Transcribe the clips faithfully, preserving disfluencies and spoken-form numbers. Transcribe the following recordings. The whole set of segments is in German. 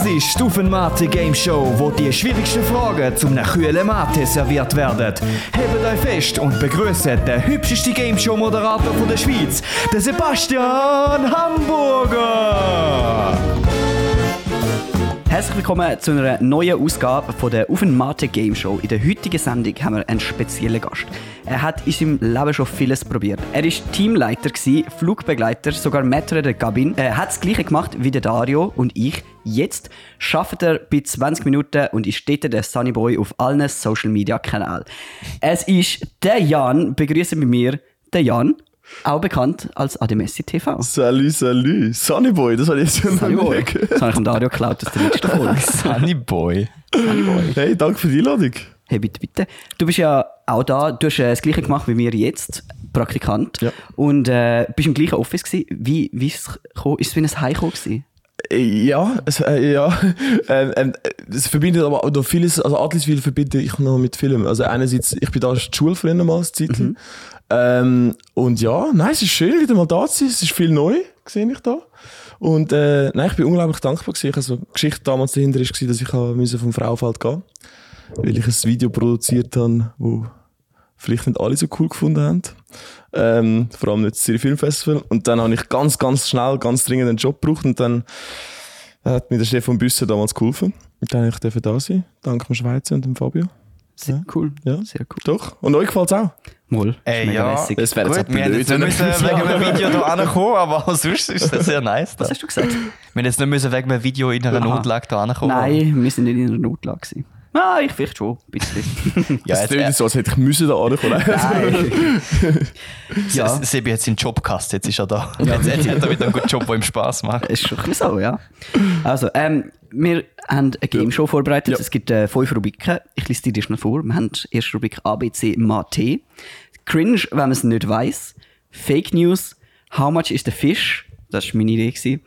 ist die Auf ein Mate Game Show, wo die schwierigsten Fragen zum kühlen Mate serviert werden. Hebt euch fest und begrüßt den hübschesten Game Show Moderator von der Schweiz, den Sebastian Hamburger. Herzlich willkommen zu einer neuen Ausgabe von der Auf ein Mate Game Show. In der heutigen Sendung haben wir einen speziellen Gast. Er hat in seinem Leben schon vieles probiert. Er war Teamleiter, Flugbegleiter, sogar Maître de Cabine. Er hat das Gleiche gemacht wie der Dario und ich. Jetzt arbeitet er bei zwanzig Minuten und ist dort der Sunnyboy auf allen Social Media Kanälen. Es ist der Jan. Begrüßen bei mir den Jan. Auch bekannt als Ademessi T V. Salut, salut. Sunnyboy, das habe ich jetzt noch Sunnyboy. Das habe ich vom Dario geklaut aus der letzten Folge. Sunnyboy. Sunnyboy. Hey, danke für die Einladung. Hey, bitte, bitte. Du bist ja auch da, du hast äh, das Gleiche gemacht wie wir jetzt, Praktikant. Ja. Und äh, bist im gleichen Office gewesen. Wie, wie ist es gekommen? Ist es wie ein Heimkommen gewesen? Ja, es, äh, ja. ähm, ähm, es verbindet aber noch vieles, also Adliswil verbinde ich noch mit Filmen. Also einerseits, ich bin da als Schulfreund mal als Zeit. Mhm. Ähm, und ja, nein, es ist schön, wieder mal da zu sein. Es ist viel neu, sehe ich da. Und äh, nein, ich bin unglaublich dankbar gewesen. Also, die Geschichte damals dahinter war, dass ich vom Frauenfeld gehen musste, weil ich ein Video produziert habe, das vielleicht nicht alle so cool gefunden haben. Ähm, vor allem nicht das Zürich Filmfestival. Und dann habe ich ganz, ganz schnell, ganz dringend einen Job gebraucht. Und dann hat mir der Stefan Büsser damals geholfen. Und dann durfte ich da sein, dank dem Schweizer und dem Fabio. Sehr ja. cool. Ja. Sehr cool. Doch. Und euch gefällt es auch? Moll. Ey, ja. Lässig. Das wäre jetzt Gut, wir hätten jetzt nicht müssen wegen einem Video hier ankommen, aber sonst ist das sehr nice. Da. Was hast du gesagt? Wir hätten jetzt nicht müssen wegen einem Video in einer Aha. Notlage hier ankommen. Nein, wir sind nicht in einer Notlage gewesen. Ah, ich vielleicht schon, ein bisschen. Ja, es klingt so, als hätte ich müssen da ankommen. Nein. Ja. Ja. Sebi hat seinen Job gehasst, jetzt ist er da. Jetzt, jetzt hat er wieder einen guten Job, der ihm Spass macht. Ist schon ein bisschen so, ja. Also, ähm, wir haben eine Game Show vorbereitet. Ja. Es gibt äh, fünf Rubriken. Ich lese die dir schnell vor. Wir haben die erste Rubrik A, B, C, Mate. Cringe, wenn man es nicht weiss. Fake News. How much is the fish? Das war meine Idee.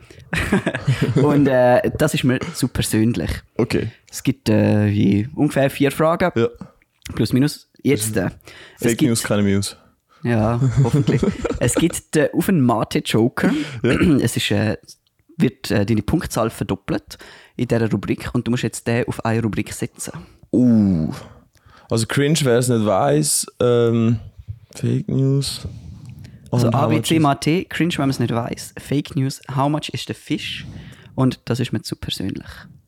Und äh, das ist mir zu persönlich. Okay. Es gibt äh, wie ungefähr vier Fragen. Ja. Plus, minus. Jetzt. Äh, es Fake gibt, News, keine News. Ja, hoffentlich. Es gibt den Auf ein Mate Joker. Ja. Es ist, äh, wird äh, deine Punktzahl verdoppelt in dieser Rubrik und du musst jetzt den auf eine Rubrik setzen. Uh. Also cringe, wer es nicht weiss. Ähm, Fake News. Also Und A, how B, much C, is- Mate, cringe, wenn man es nicht weiss. Fake News, how much is the fish? Und das ist mir zu persönlich.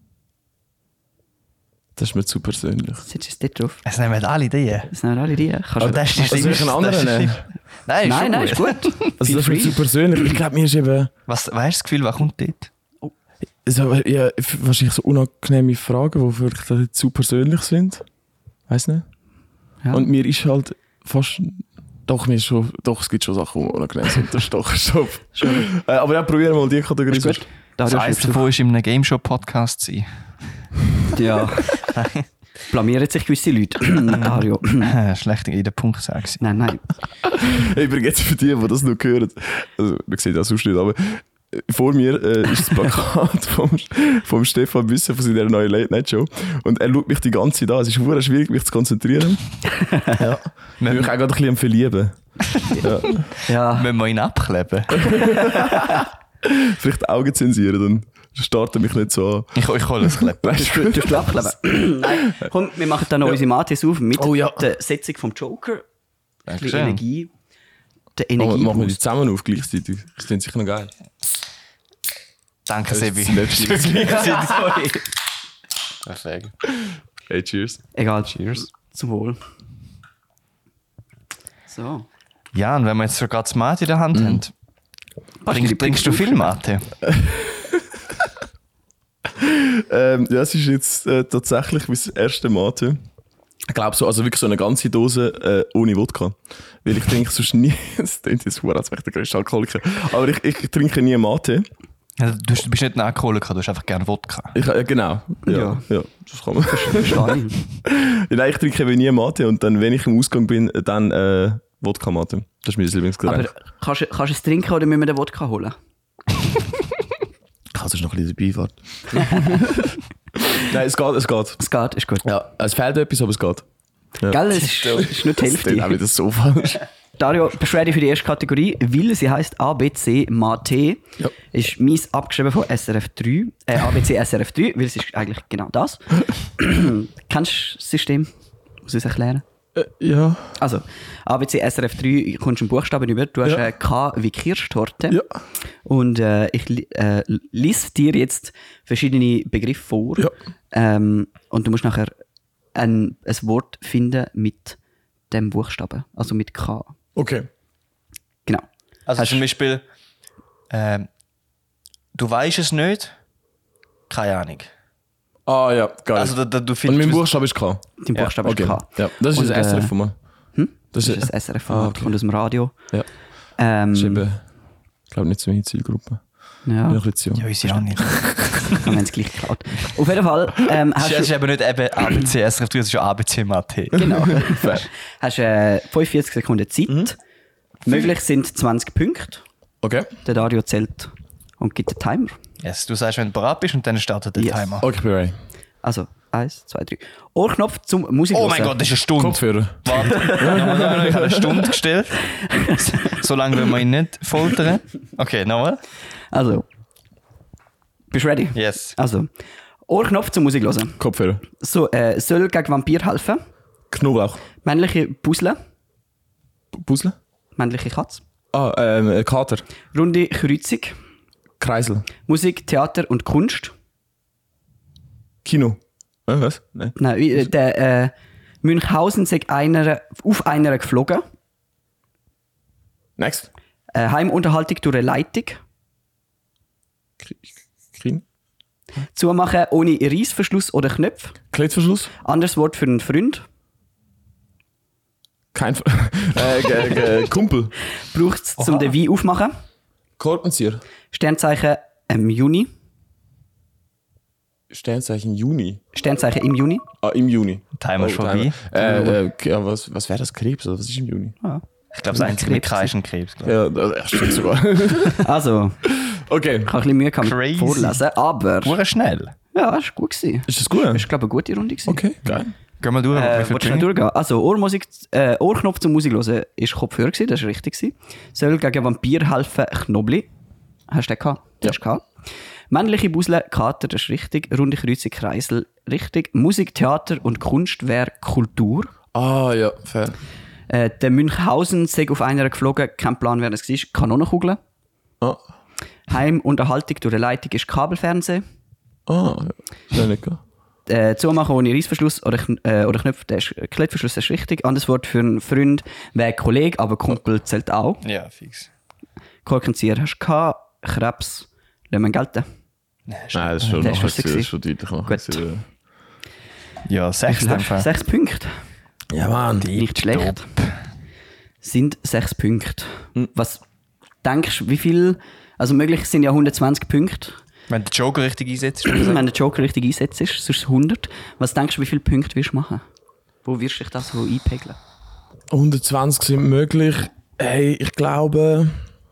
Das ist mir zu persönlich. Sitzt es dort drauf? Es nehmen alle Ideen. Das sind alle Ideen. Kannst Aber du- das ist Also soll ich einen anderen nehmen? Nein, ist Nein, schon nein, ist gut. Also Feel das ist mir free. zu persönlich. Ich glaube, mir ist eben... Was, weißt du das Gefühl, was kommt dort? Also, ja, wahrscheinlich so unangenehme Fragen, die vielleicht zu persönlich sind. Weiss nicht. Ja. Und mir ist halt fast... Doch, mir ist schon, doch, es gibt schon Sachen, die unangenehm sind. Das ist doch schon. äh, aber ja, probieren wir mal die Kategorie. Ist gut. Da Das eins davon ist in einem Game Show Podcast sein. Ja. Blamieren sich gewisse Leute. Dario. Schlecht in den Punkt sagen. Nein, nein. Hey, übrigens für die, die das noch hören. Also, man sieht das sonst nicht, aber vor mir äh, ist das Plakat vom, vom Stefan Büsser von seiner neuen Late-Night-Show. Und er schaut mich die ganze Zeit an. Es ist verdammt schwierig, mich zu konzentrieren. Ja. Ich bin mich auch gerade ein bisschen am Verlieben. Ja. Ja. Müssen wir ihn abkleben? Vielleicht die Augen zensieren, dann startet mich nicht so an. Ich, ich hole das Kleben. Weißt Du hast abkleben. Nein, komm, wir machen dann noch unsere Mates auf mit Oh ja. der Setzung vom Joker. Ein bisschen Dankeschön. Energie. Der Machen Energie. wir die zusammen auf gleichzeitig. Das klingt sicher noch geil. Danke, Das Sebi. ist die letzte. Sorry. Perfekt. Hey, cheers. Egal. Cheers. Zum Wohl. So. Ja, und wenn wir jetzt schon gerade das Mate in der Hand haben, trinkst, trinkst du viel Mate? Ähm, ja, es ist jetzt äh, tatsächlich mein erste Mate. Ich glaube so, also wirklich so eine ganze Dose äh, ohne Wodka. Weil ich trinke sonst nie, das klingt jetzt verdammt, als wäre ich der grösste Alkoholiker, aber ich, ich trinke nie Mate. Also, du, du bist nicht ein Alkoholiker, du hast einfach gerne Wodka. Ich, äh, genau, ja, ja. Ja. das kann man. Verstehe ich. Ja, nein, ich trinke eben nie Mate und dann, wenn ich im Ausgang bin, dann äh, Wodka-Mate. Das ist mein Lieblingsgetränk. Aber kannst du kannst du es trinken oder müssen wir den Wodka holen? Kannst du noch ein bisschen dabei fahren? Nein, es geht, es geht. Es geht, ist gut. Ja, es fehlt etwas, aber es geht. Ja. Gell, es ist, ist nicht die Das ist dann auch Hälfte. wieder so falsch. Dario, bist du ready für die erste Kategorie? Weil sie heisst A B C Mate. Ja. Ist mies abgeschrieben von S R F drei. Äh, A B C S R F drei, weil es ist eigentlich genau das. Kennst du das System? Muss ich es erklären? Äh, ja. Also, A B C S R F drei kommst du einen Buchstaben über. Du hast Ja. äh, K wie Kirschtorte. Ja. Und äh, ich li- äh, lese dir jetzt verschiedene Begriffe vor. Ja. Ähm, und du musst nachher ein, ein Wort finden mit dem Buchstaben. Also mit K. Okay. Genau. Also Hast- zum Beispiel, ähm, du weißt es nicht, keine Ahnung. Ah ja, geil. Also da, da, du Und findest... mein Buchstabe ist K. Dein Buchstabe okay. ist K. Ja, das ist Und, ein S R F äh, von mir. Hm? Das Das ist, ist das S R F Ah, okay. kommt aus dem Radio. Ja. Ähm, Das ist eben, ich glaube, nicht so meine Zielgruppe. ja, Bin ein bisschen zu Ja, jung. weiß ich auch nicht. wir haben es gleich geklaut. Auf jeden Fall ähm, Es hast ist, es ist du... eben nicht eben A B C S R F drei, es ist ja A B C Mathe. Genau. hast äh, fünfundvierzig Sekunden Zeit. Mhm. Möglich sind zwanzig Punkte. Okay. Der Dario zählt und gibt den Timer. Yes, du sagst, wenn du bereit bist und dann startet der Yes. Timer. Okay, ich bin ready. Also, eins, zwei, drei. Ohrknopf zum Musik Oh mein Gott, das ist eine Stunde. Kopfhörer. Warte, nochmal, ich habe eine Stunde gestellt. So lange will man ihn nicht foltern. Okay, nochmal. Also, bist du ready? Yes. Also, Ohrknopf zum Musik hören. Kopfhörer. So, äh, soll gegen Vampir helfen. Knoblauch. Männliche Puzzle. Puzzle. Männliche Katz. Ah, ähm, Kater. Runde Kreuzung. Kreisel. Musik, Theater und Kunst. Kino. Äh, was? Nein. Nein, wie, äh, der äh, Münchhausen sei einer, auf einer geflogen. Next. Äh, Heimunterhaltung durch eine Leitung. Krin. Zumachen ohne Reissverschluss oder Knöpfe. Kleidverschluss. Anderes Wort für einen Freund. Kein F äh, g- g- Kumpel. Braucht es zum den Wein aufmachen. Korkenzieher. Sternzeichen im Juni. Sternzeichen Juni. Sternzeichen im Juni. Ah, im Juni. Timer ist vorbei. Äh, äh, ja, was was wäre das? Krebs? Oder was ist im Juni? Ich glaube, das einzige mit K ist ein Krebs. glaub ich. Ja, das stimmt sogar. Also, Okay. ich habe ein bisschen Mühe gehabt mit Crazy. vorlesen, aber Hure schnell. ja, das war gut. Gewesen. Ist das gut? Das war, glaube ich, eine gute Runde. Gewesen. Okay, geil. Gehen wir durch. Äh, wie willst viel du schnell Punkte? durchgehen? Also, Ohrmusik, äh, Ohrknopf zum Musik hören ist Kopfhörer gewesen, das war richtig gewesen. Soll gegen Vampir helfen, Knobli. Hast du den gehabt? Ja. Hast du gehabt. Männliche Busle, Kater, das ist richtig. Runde Kreuzung, Kreisel, richtig. Musik, Theater und Kunst wäre Kultur. Ah, ja, fair. Äh, der Münchhausen sei auf einer geflogen, kein Plan, wer das war. Kanonenkugeln. Ah, Heimunterhaltung durch eine Leitung ist Kabelfernsehen. ah ja. Schnell nicht gehen. Äh, Zumachen ohne Reissverschluss oder, Kn- äh, oder Knöpfe, der ist Klettverschluss, das ist richtig. Anderes Wort für einen Freund wäre Kollege, aber Kumpel zählt auch. Ja, fix. Korkenzieher hast du gehabt, Krebs, lassen wir gelten. Nein, das ist schon, Das ist nachher was gewesen, das gewesen. ist schon deutlich nachher. Gut. gewesen, Ja, sechs in dem Fall. Sechs Punkte. Ja, Mann. Nicht schlecht. Sind sechs Punkte. Hm. Was denkst du, wie viel, also möglich sind ja hundertzwanzig Punkte. Wenn der Joker richtig einsetzt, ist Wenn der Joker richtig einsetzt ist, sonst hundert. Was denkst du, wie viele Punkte wirst du machen? Wo wirst du dich das so einpegeln? hundertzwanzig sind möglich. Hey, ich glaube.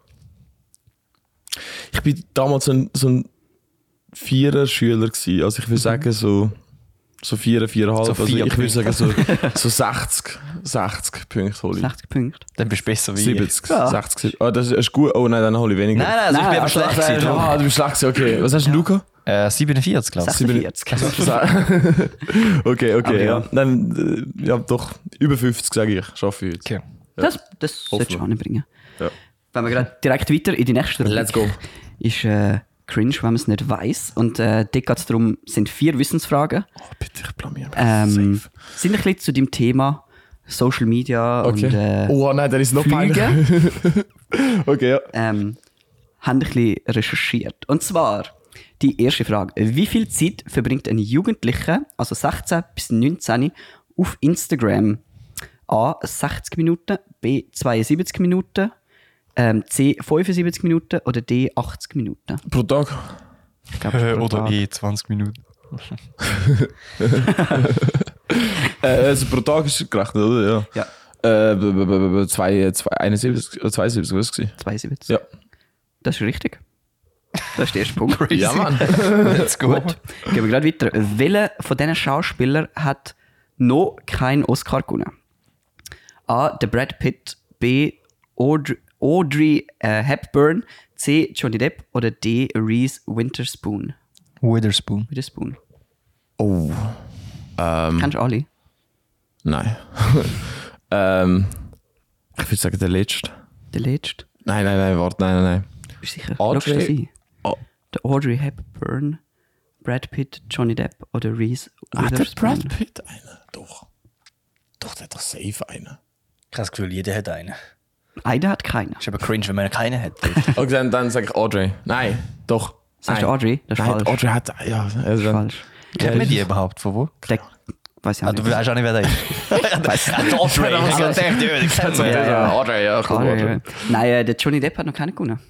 Ich bin damals so ein, so ein Vierer-Schüler gewesen. Also ich würde sagen so, so vier, viereinhalb. So also vier ich würde Punkte. sagen so, so sechzig, sechzig Punkte hole ich. sechzig Punkte. dann bist du besser wie ich. siebzig, Ja. sechzig. Oh, das ist gut. Oh nein, dann hole ich weniger. Nein, nein, also ich Nein, bin aber also, schlecht also, gewesen. drum. Ah, du bist schlecht gewesen, okay. Was hast denn du gehabt? Äh, siebenundvierzig, glaube ich. sechsundvierzig. Okay, okay, Aber ja. ja. Dann, äh, ja, doch, über fünfzig sage ich, schaffe ich jetzt. Okay. Das, das solltest du Hoffen anbringen. Ja. Wenn wir gerade direkt weiter in die nächste Rubrik. Let's go. Ist äh, cringe, wenn man es nicht weiss. Und äh, dort geht es darum, sind vier Wissensfragen. Oh, bitte, ich blamier mich. Ähm, Safe. sind ein bisschen zu dem Thema Social Media Okay. und äh, Oh nein, der ist noch Flüge. peinlich. Okay, ja. ähm, haben ein bisschen recherchiert. Und zwar die erste Frage. Wie viel Zeit verbringt ein Jugendlicher, also sechzehn bis neunzehn, auf Instagram? A. sechzig Minuten, B. zweiundsiebzig Minuten, ähm, C. fünfundsiebzig Minuten oder D. achtzig Minuten? Pro Tag. Ich glaub, das ist pro Oder Tag. eh zwanzig Minuten. Äh, also pro Tag ist gerechnet, oder? Ja. Ja, Äh, b- b- b- b- zwei, zwei, einundsiebzig, äh, zweiundsiebzig, was war es? zweiundsiebzig. Ja. Das ist richtig. Das ist der erste Punkt. Ja, Mann. Let's go. Gut, gehen wir gerade weiter. Welcher von diesen Schauspielern hat noch keinen Oscar gewonnen? A. Der Brad Pitt, B. Audrey, Audrey äh, Hepburn, C. Johnny Depp oder D. Reese Witherspoon? Witherspoon. Witherspoon. Oh. Ähm, Kennst du alle? nein. ähm, ich würde sagen, der letzte. Der letzte? Nein, nein, nein, warte, nein, nein, nein. Bist du sicher? Audrey- Lockst du das ein? Oh. Der Audrey Hepburn, Brad Pitt, Johnny Depp oder Reese Hat der Witherspoon? Brad Pitt einen? Doch. Doch, der hat doch safe einen. Ich habe das Gefühl, jeder hat einen. Einer hat keinen. Ist aber cringe, wenn man keinen hat. Okay, dann, dann sage ich Audrey. Nein, doch. Sagst du Nein. Audrey? Das ist Nein, falsch. Audrey hat, ja, also Das ist dann, falsch. Kennt man die überhaupt? Von wo? Der, weiß ich Ah, auch du nicht. weißt auch nicht, wer der ist. Weiss- Audrey. Ich habe gedacht, ja, den kennt man. Ja, ja. Audrey, ja, komm, Audrey, Audrey. ja. Nein, äh, der Johnny Depp hat noch keinen gewonnen.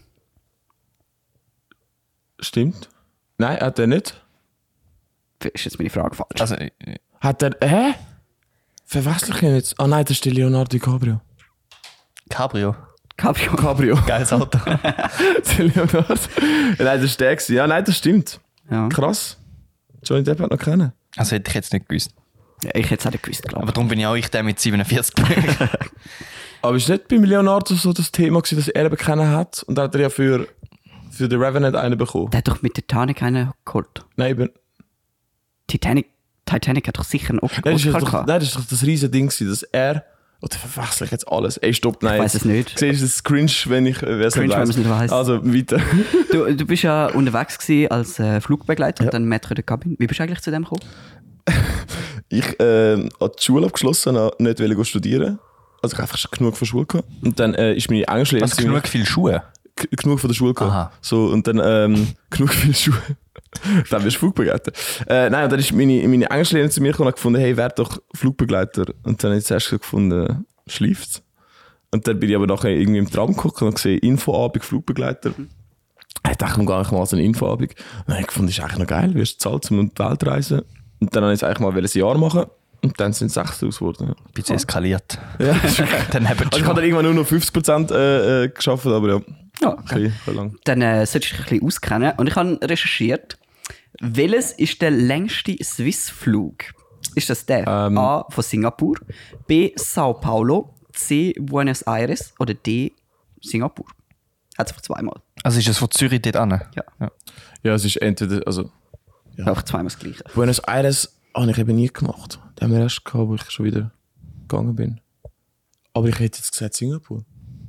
Stimmt. Nein, hat er nicht. Ist jetzt meine Frage falsch? Also, äh, Hat er, hä? Verwechsel ich ihn jetzt? Ah nein, das ist der Leonardo DiCaprio. Cabrio. Cabrio. Cabrio. Geiles Auto. der Leonardo. Nein, das ist der gewesen. Ja, nein, das stimmt. Ja. Krass. Johnny Depp hat noch kennen. Also hätte ich jetzt nicht gewusst. Ja, ich hätte es auch nicht gewusst, glaube Aber darum bin ich auch ich der mit siebenundvierzig. Aber ist nicht beim Leonardo so das Thema gewesen, dass er eben kennen hat? Und da hat er ja für, für den Revenant einen bekommen. Der hat doch mit Titanic einen geholt. Nein, eben. Titanic, Titanic hat doch sicher einen Oscar Nein, das ist Oscar doch, gehabt. nein, das ist doch das riesige Ding gewesen, dass er... Oder verwechsel ich jetzt alles? Ey, stopp, nein. Ich weiss jetzt- es nicht. Siehst du, es ist cringe, wenn ich äh, es Cringe, wenn man es nicht weiss. Also, weiter. Du, du bist ja unterwegs gewesen als äh, Flugbegleiter und dann Maître de Cabine. Wie bist du eigentlich zu dem gekommen? Ich äh, habe die Schule abgeschlossen, habe nicht wollte studieren. Also ich habe einfach schon genug von der Schule gehabt. Und dann äh, ist meine Englischlehrerin... Was, genug viele Schuhe? G- genug von der Schule gehabt. Aha. So, und dann ähm, genug viele Schuhe. Dann bist du Flugbegleiter. Äh, nein, und dann ist meine, meine Englischlehrerin zu mir gekommen und hat gefunden, hey, wer doch Flugbegleiter? Und dann habe ich zuerst gefunden, schläft's. Und dann bin ich aber nachher irgendwie im Tram geguckt und gesehen, Infoabend, Flugbegleiter. Ich dachte, komm, gar nicht mal so eine Infoabend. Und dann habe ich gefunden, das ist eigentlich noch geil, wirst du bezahlt, um in die Welt zu reisen. Und dann wollte ich es eigentlich mal ein Jahr machen. Und dann sind es sechs draus geworden. Ja. Ein bisschen eskaliert. Ja. Dann haben Also ich habe dann irgendwann nur noch fünfzig Prozent äh, äh, geschafft, aber ja, Ja, ein bisschen, ein bisschen lang. Dann äh, solltest du dich ein bisschen auskennen. Und ich habe recherchiert, welches ist der längste Swiss-Flug? Ist das der? Ähm. A. von Singapur, B. Sao Paulo, C. Buenos Aires oder D. Singapur? Hat es einfach zweimal. Also ist es von Zürich dort an? Ja. Ja, es ist entweder, also Ja. Einfach zweimal das Gleiche. Buenos Aires habe ich eben nie gemacht. Den haben wir erst gehabt, wo ich schon wieder gegangen bin. Aber ich hätte jetzt gesagt Singapur.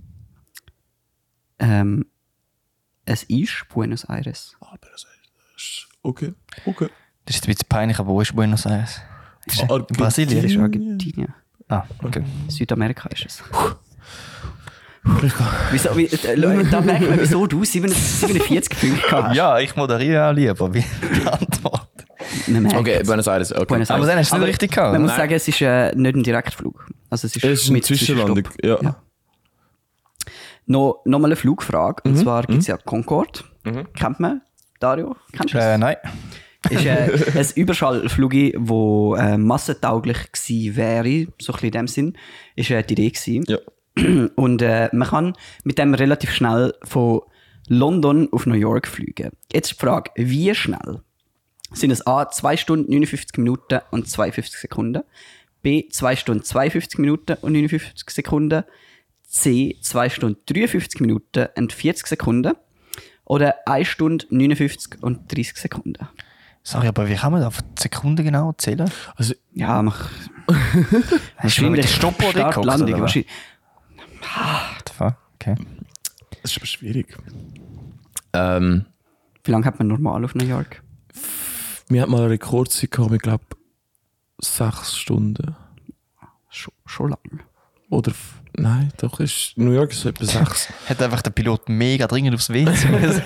Ähm, es ist Buenos Aires. Aber das ist okay, okay. Das ist ein bisschen peinlich, aber wo ist Buenos Aires? Ist Argentinien. in Brasilien? Das ist Argentinien. Ah, okay. Südamerika ist es. Wieso, wie, äh, Leute, da merkt man, wieso du siebenundvierzig Punkte hast. Ja, ich moderiere auch lieber wie die Antwort. Man merkt Okay, es. Buenos Aires, okay. Buenos Aber Aires. dann hast du es nicht richtig gehabt. Man muss Nein. sagen, es ist äh, nicht ein Direktflug. Also es ist, Es ist eine mit Zwischenlandung, Zwischenstopp. ja. Ja. Noch, noch mal eine Flugfrage. Mhm. Und zwar gibt es ja Concorde. Kennt man? Dario? Kennst du das? Äh, nein. ist äh, ein Überschallflug, wo äh, massentauglich gewesen wäre, so ein bisschen in dem Sinn, ist äh, die Idee gewesen. Ja. Und äh, man kann mit dem relativ schnell von London auf New York fliegen. Jetzt die Frage, wie schnell? Sind es A, zwei Stunden, neunundfünfzig Minuten und zweiundfünfzig Sekunden, B, zwei Stunden, zweiundfünfzig Minuten und neunundfünfzig Sekunden, C, zwei Stunden, dreiundfünfzig Minuten und vierzig Sekunden oder eine Stunde, neunundfünfzig und dreißig Sekunden? Sorry, aber wie kann man da auf die Sekunden genau zählen? Also, Ja, mach. Hast du mal mit der Stoppuhr Start, geguckt, Landung, oder was? wahrscheinlich. What the fuck? Okay. das ist aber schwierig. Ähm, Wie lange hat man normal auf New York? wir hatten mal eine Rekordzeit gehabt, ich glaube, sechs Stunden. Schon, schon lang. Oder, f- nein, doch, ist, New York ist so etwa sechs. Hat einfach der Pilot mega dringend aufs W C müssen.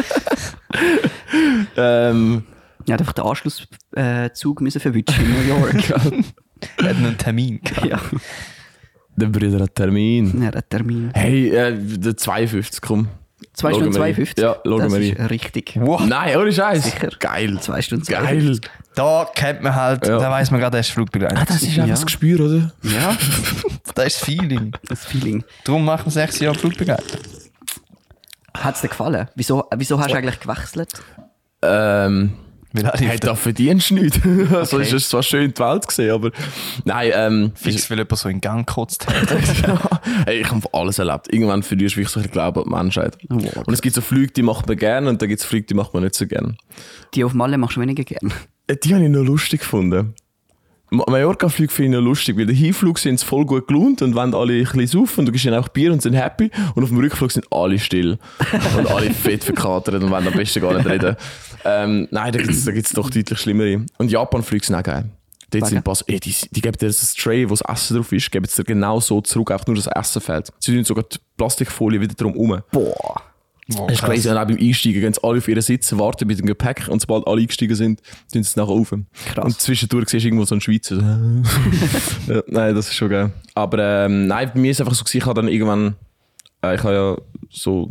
ähm, Er hat einfach den Anschlusszug äh, Zug müssen verwitschen in New York. Er hat einen Termin gehabt. ja, der Bruder hat Termin. er hat einen Termin. Hey, äh, der zweiundfünfzig, komm. zwei Schauen Stunden wir rein. zweiundfünfzig? Ja, schauen das wir ist rein. richtig. Wow. Nein, ohne Scheiß. Sicher. Geil. zwei Stunden Geil. zweiundfünfzig. Da kennt man halt, Ja. da weiss man gerade, er ist Flugbegleiter. Ah, das ist Ja. einfach das Gespür, oder? Ja, Das ist das Feeling. das Feeling. Darum machen wir sechs Jahre Flugbegleiter. Hat es dir gefallen? Wieso, wieso hast du eigentlich gewechselt? Ähm, Weil alle Hey, da verdienst du nichts. Also Okay. ist es zwar schön die Welt gesehen, aber nein, ähm, fix, weil jemand so in Gang gekotzt hat. hey, ich habe alles erlebt. Irgendwann verlierst du wirklich so ein Glauben an die Menschheit. Und es gibt so Flüge, die macht man gerne und dann gibt es Flüge, die macht man nicht so gerne. Die auf Malle machst du weniger gern. Äh, Die habe ich noch lustig gefunden. Ma- Mallorca-Flüge finde ich noch lustig, weil der Hinflug sind sie voll gut gelohnt und wenn alle ein bisschen saufen und du gibst ihnen auch Bier und sind happy und auf dem Rückflug sind alle still und alle fett verkatert und wollen am besten gar nicht reden. Ähm, nein, da gibt es da gibt's doch deutlich schlimmere. Und Japan-Flüge sind auch geil. Dort Wegen? sind Pass, ey, die, die geben dir das Tray, wo das Essen drauf ist, geben es dir genau so zurück, einfach nur das Essen fällt. Sie tun sogar die Plastikfolie wieder drum herum. Boah. Oh, Das ist crazy. Und auch beim Einsteigen gehen sie alle auf ihren Sitz, warten mit dem Gepäck und sobald alle eingestiegen sind, sind sie nachher auf. Krass. Und zwischendurch siehst du irgendwo so einen Schweizer. Ja, nein, das ist schon geil. Aber ähm, nein, bei mir ist es einfach so, gewesen, ich habe dann irgendwann, äh, ich habe ja so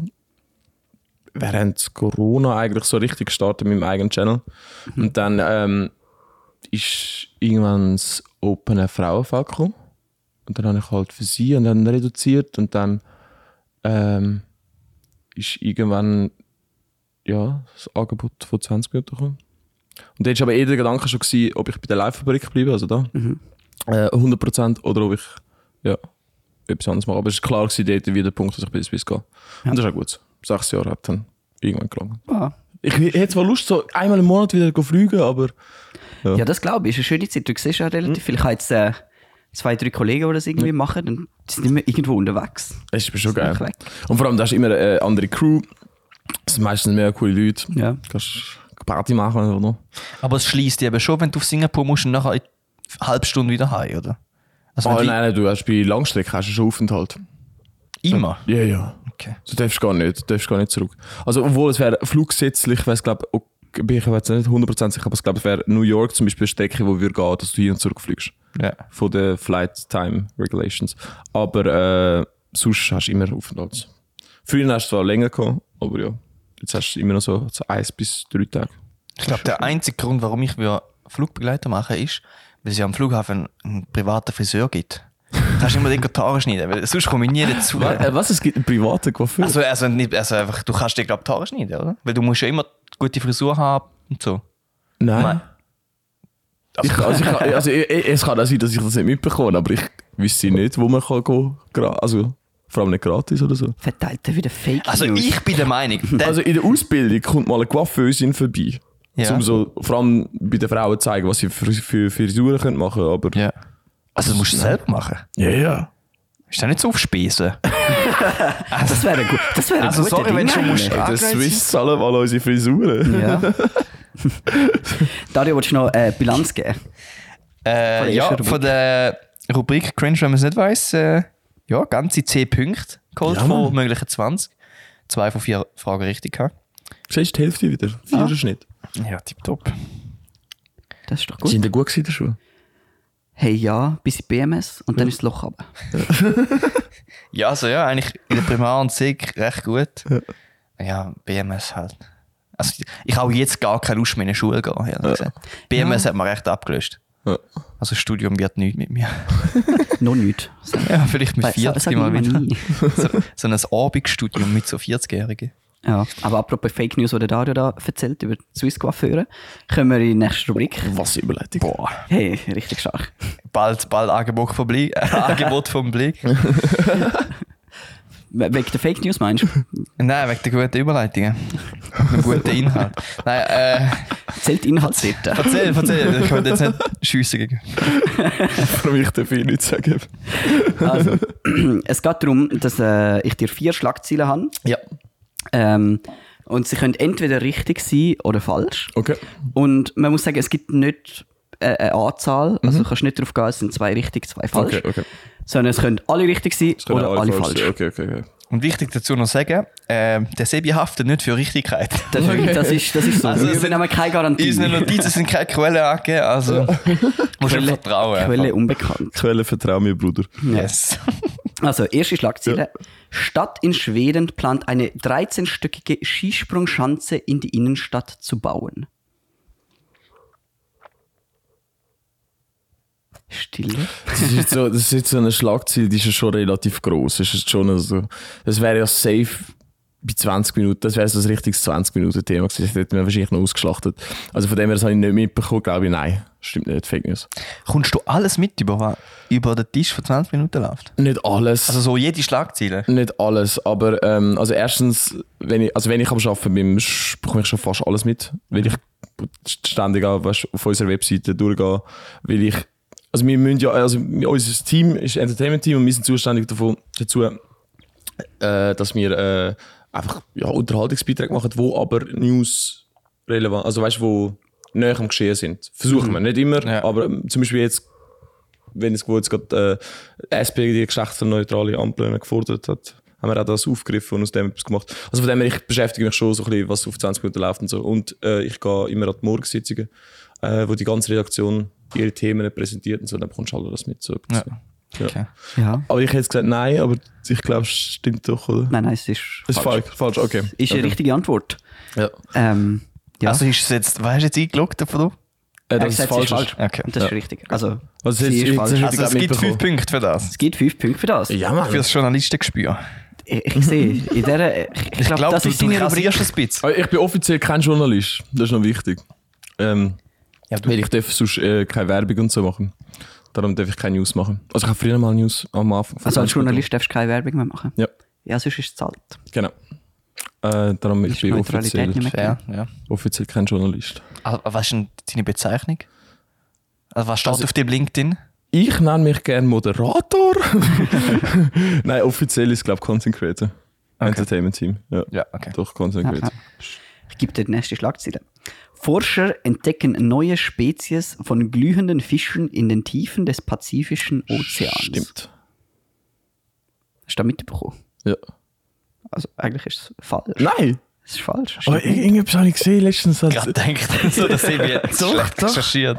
während Corona eigentlich so richtig gestartet mit meinem eigenen Channel. Und dann ähm, ist irgendwann das Open Frauenfeld gekommen. Und dann habe ich halt für sie und dann reduziert und dann ähm, ist irgendwann ja, das Angebot von zwanzig Minuten gekommen. Und dann war aber eh der Gedanke schon, gewesen, ob ich bei der Live-Fabrik bleibe, also da, Mhm. äh, hundert Prozent, oder ob ich ja, etwas anderes mache. Aber es war klar, gewesen, dort wieder der Punkt, dass ich bei der Swiss gehe. Ja. Und das ist auch gut. Sechs Jahre hat dann irgendwann gelangt. Ah. Ich hätte zwar Lust, so einmal im Monat wieder zu fliegen, aber ja. Ja, das glaube ich. Ist eine schöne Zeit. Du siehst ja relativ viel. Ich habe jetzt äh, zwei, drei Kollegen, die das irgendwie machen. Und die sind immer irgendwo unterwegs. es ist mir schon Das ist geil. weg. Und vor allem, da ist immer eine andere Crew. Es sind meistens mehr coole Leute. Ja. Du kannst Party machen oder noch. Aber es schließt dich eben schon, wenn du auf Singapur musst und nachher in eine halbe Stunde wieder heim, oder? Also Oh, wenn nein, nein, du hast bei Langstrecke hast du schon Aufenthalt. die, immer? Ja, ja. Okay. Du darfst gar nicht, du darfst gar nicht zurück. Also, obwohl es wäre fluggesetzlich, ich weiß, glaube ich, bin ich jetzt nicht hundert Prozent sicher, aber ich glaube, es wäre New York zum Beispiel eine Strecke, wo wir gehen, dass du hin und zurück fliegst. Ja. Von den Flight Time Regulations. Aber äh, sonst hast du immer Aufenthalt. Früher hast du zwar länger gehabt, aber ja, jetzt hast du immer noch so, so eins bis drei Tage. Ich glaube, der einzige Grund, warum ich Flugbegleiter machen ist, weil es ja am Flughafen einen privaten Friseur gibt. Du kannst immer den Haare schneiden, weil sonst komme ich nie dazu. Äh, was? Es gibt einen privaten Coiffeur? Also, also, nicht, also einfach, du kannst dir, glaube ich, die Haare schneiden, oder? Weil du musst ja immer gute Frisur haben und so. Nein. Nein. Ich, also ich, kann- also ich, ich, es kann auch sein, dass ich das nicht mitbekomme, aber ich wüsste nicht, wo man kann gehen kann. Also vor allem nicht gratis oder so. Verteilt er wieder Fake Also News. ich bin der Meinung, der, Also in der Ausbildung kommt mal eine Coiffeusin vorbei. Ja. Um so, vor allem bei den Frauen zu zeigen, was sie für, für, für Frisuren können machen können. Aber ja. Also das musst du selber machen. ja, ja. Ist das nicht so aufspesen? Das wäre gut. Das wäre Also ein guter sorry, wenn Ding du schon musst- eigentlich. Der Angereizt Swiss zahlen mal unsere Frisuren. Ja. Dario, willst du noch eine Bilanz geben? Äh, Von der ja, ersten Rubrik. von der Rubrik Cringe, wenn man es nicht weiss, äh, ja, ganze zehn Punkte geholt Ja, von Mann. möglichen zwanzig. Zwei von vier Fragen richtig gehabt. Siehst du die Hälfte wieder? Vierer Ah. Schnitt. Ja, tipptopp. Das ist doch gut. Sind die gut gewesen in der Schule? Hey, ja, bis in B M S und dann ist das Loch runter. Ja, also ja, eigentlich in der Primar und Sek recht gut. Ja, B M S halt. Also ich habe jetzt gar keine Lust mehr in die Schule zu gehen, ehrlich gesagt. B M S hat man recht abgelöst. Ja. Also Studium wird nichts mit mir. Noch nicht. Ja, vielleicht mit Sag- sag vierzig mal niemand wieder. nie. So, so ein Abendstudium mit so vierzig-Jährigen. Ja, aber apropos Fake News, die der Dario da erzählt über die Swiss Coiffeure, kommen wir in die nächste Rubrik. Was eine Überleitung. Boah. Hey, richtig stark. Bald, bald Angebot vom Blick. Äh, Angebot vom Blick. We- Wegen der Fake News meinst du? Nein, wegen der guten Überleitungen. Einem guten Inhalt. Nein, äh, Zählt Inhalt dort? erzähl, erzähl. Ich könnte jetzt nicht schiessen gegen. Warum ich dafür nichts sagen? Also, es geht darum, dass äh, ich dir vier Schlagzeilen habe. Ja. Ähm, und sie können entweder richtig sein oder falsch. Okay. Und man muss sagen, es gibt nicht äh, eine Anzahl. Also du kannst nicht darauf gehen, es sind zwei richtig, zwei falsch. Okay, okay. Sondern es können alle richtig sein Können oder alle, falsch. sein. Okay, okay, okay. Und wichtig dazu noch sagen, äh, der Sebi haftet nicht für Richtigkeit. Das, das, ist, das ist so. Also, Wir es sind- übernehmen keine Garantie. Unsere Notizen sind keine Quelle angegeben, also musst du ihm vertrauen. Quelle unbekannt. Quelle, vertrau mir, Bruder. Yes. Also, erste Schlagzeile. Stadt in Schweden plant eine dreizehnstöckige Skisprungschanze in die Innenstadt zu bauen. Stille. Das ist jetzt so, das ist jetzt so eine Schlagzeile, die ist ja schon relativ gross. Das ist schon so, das wäre ja safe bei zwanzig Minuten, das wäre so ein richtiges zwanzig-Minuten-Thema gewesen. Das hätten wir wahrscheinlich noch ausgeschlachtet. Also von dem her, das habe ich nicht mitbekommen, glaube ich, nein. Stimmt nicht, Fake News. Kommst du alles mit, über, was über den Tisch von zwanzig Minuten läuft? Nicht alles. Also so jede Schlagzeile? Nicht alles, aber ähm, also erstens, wenn ich, also wenn ich am Arbeiten bin, sch- bekomme ich schon fast alles mit, weil ich ständig auch, weißt, auf unserer Webseite durchgehe, weil ich, also wir müssen ja, also unser Team ist ein Entertainment-Team und wir sind zuständig davon, dazu, äh, dass wir äh, einfach ja, Unterhaltungsbeiträge machen, wo aber News relevant, also weißt du, wo näher am Geschehen sind. Versuchen wir, nicht immer, Ja. aber ähm, zum Beispiel jetzt, wenn es wo jetzt gerade äh, S P die geschlechterneutrale Ampeln gefordert hat, haben wir auch das aufgegriffen und aus dem etwas gemacht. Also von dem her, ich beschäftige mich schon so ein bisschen, was auf zwanzig Minuten läuft und so. Und äh, ich gehe immer an die Morgensitzungen, äh, wo die ganze Redaktion ihre Themen präsentiert und so, dann bekommst du alles mit. So. Ja. Ja. Okay. Ja. Aber ich hätte jetzt gesagt nein, aber ich glaube, es stimmt doch, oder? Nein, nein, es ist Das ist falsch, falsch, okay. Ist eine okay. richtige Antwort. Ja. Ähm, ja. Also ist es jetzt, was hast du jetzt eingeloggt davon? Äh, Er hat das ist gesagt, es falsch. Okay. Und das ist Ja. richtig. Also, Also sie jetzt- ist jetzt- falsch. jetzt- Also es gibt mitbekommen. fünf Punkte für das. Es gibt fünf Punkte für das. Ja, Mann. Für das Journalistengespür. Ich, ich sehe, in dieser, ich, ich Ich glaube, glaube, das du, ist du seine Rubrik. kassierst ein bisschen. Aber ich bin offiziell kein Journalist. Das ist noch wichtig. Ähm, Ja, du- weil ich darf sonst äh, keine Werbung und so machen. Darum darf ich keine News machen. Also ich habe früher mal News am Anfang. Also als Journalist darfst du keine Werbung mehr machen. Ja, Ja, sonst ist es zahlt. genau. Äh, darum ich Ist bin Neutralität offiziell, nicht mehr. Fair, ja. offiziell kein Journalist. Aber was ist denn deine Bezeichnung? Also was steht Also- auf dem LinkedIn? Ich nenne mich gerne Moderator. Nein, offiziell ist glaube ich Content Creator. Entertainment Team. Ja, Ja, okay. doch Content Ja, Creator. Ich gebe dir die nächste Schlagzeile. Forscher entdecken neue Spezies von glühenden Fischen in den Tiefen des Pazifischen Ozeans. Stimmt. Hast du da mitbekommen? Ja. Also eigentlich ist es falsch. Nein! Es ist falsch. Aber Stimmt nicht. irgendwas habe ich gesehen letztens. Ich Hat, habe gedacht, so, dass ich mich jetzt Doch, schlecht doch. recherchiert.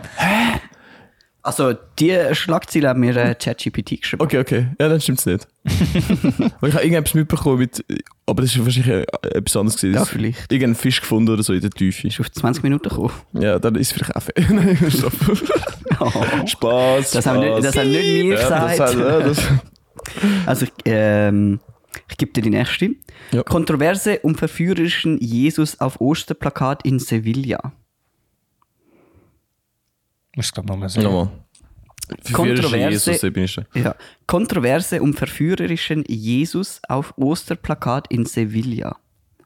Also die Schlagzeile hat mir äh, ChatGPT geschrieben. Okay, okay. Ja, dann stimmt's nicht. Weil ich habe irgendetwas mitbekommen mit, aber das ist wahrscheinlich äh, etwas anderes gewesen. Ja, vielleicht. Irgendein Fisch gefunden oder so in der Tiefe. Ist auf zwanzig Minuten gekommen. Ja, dann ist es vielleicht auch fair. Nein, stopp. Oh. Spaß. Das haben nicht, das haben nicht wir ja, gesagt. das, hat- ja, das, Also, ich, ähm, ich gebe dir die nächste. Ja. Kontroverse um verführerischen Jesus auf Osterplakat in Sevilla. Muss ich glaube nochmal sagen. nochmal. Kontroverse- Jesus, da bin ich schon. Ja. Kontroverse um verführerischen Jesus auf Osterplakat in Sevilla.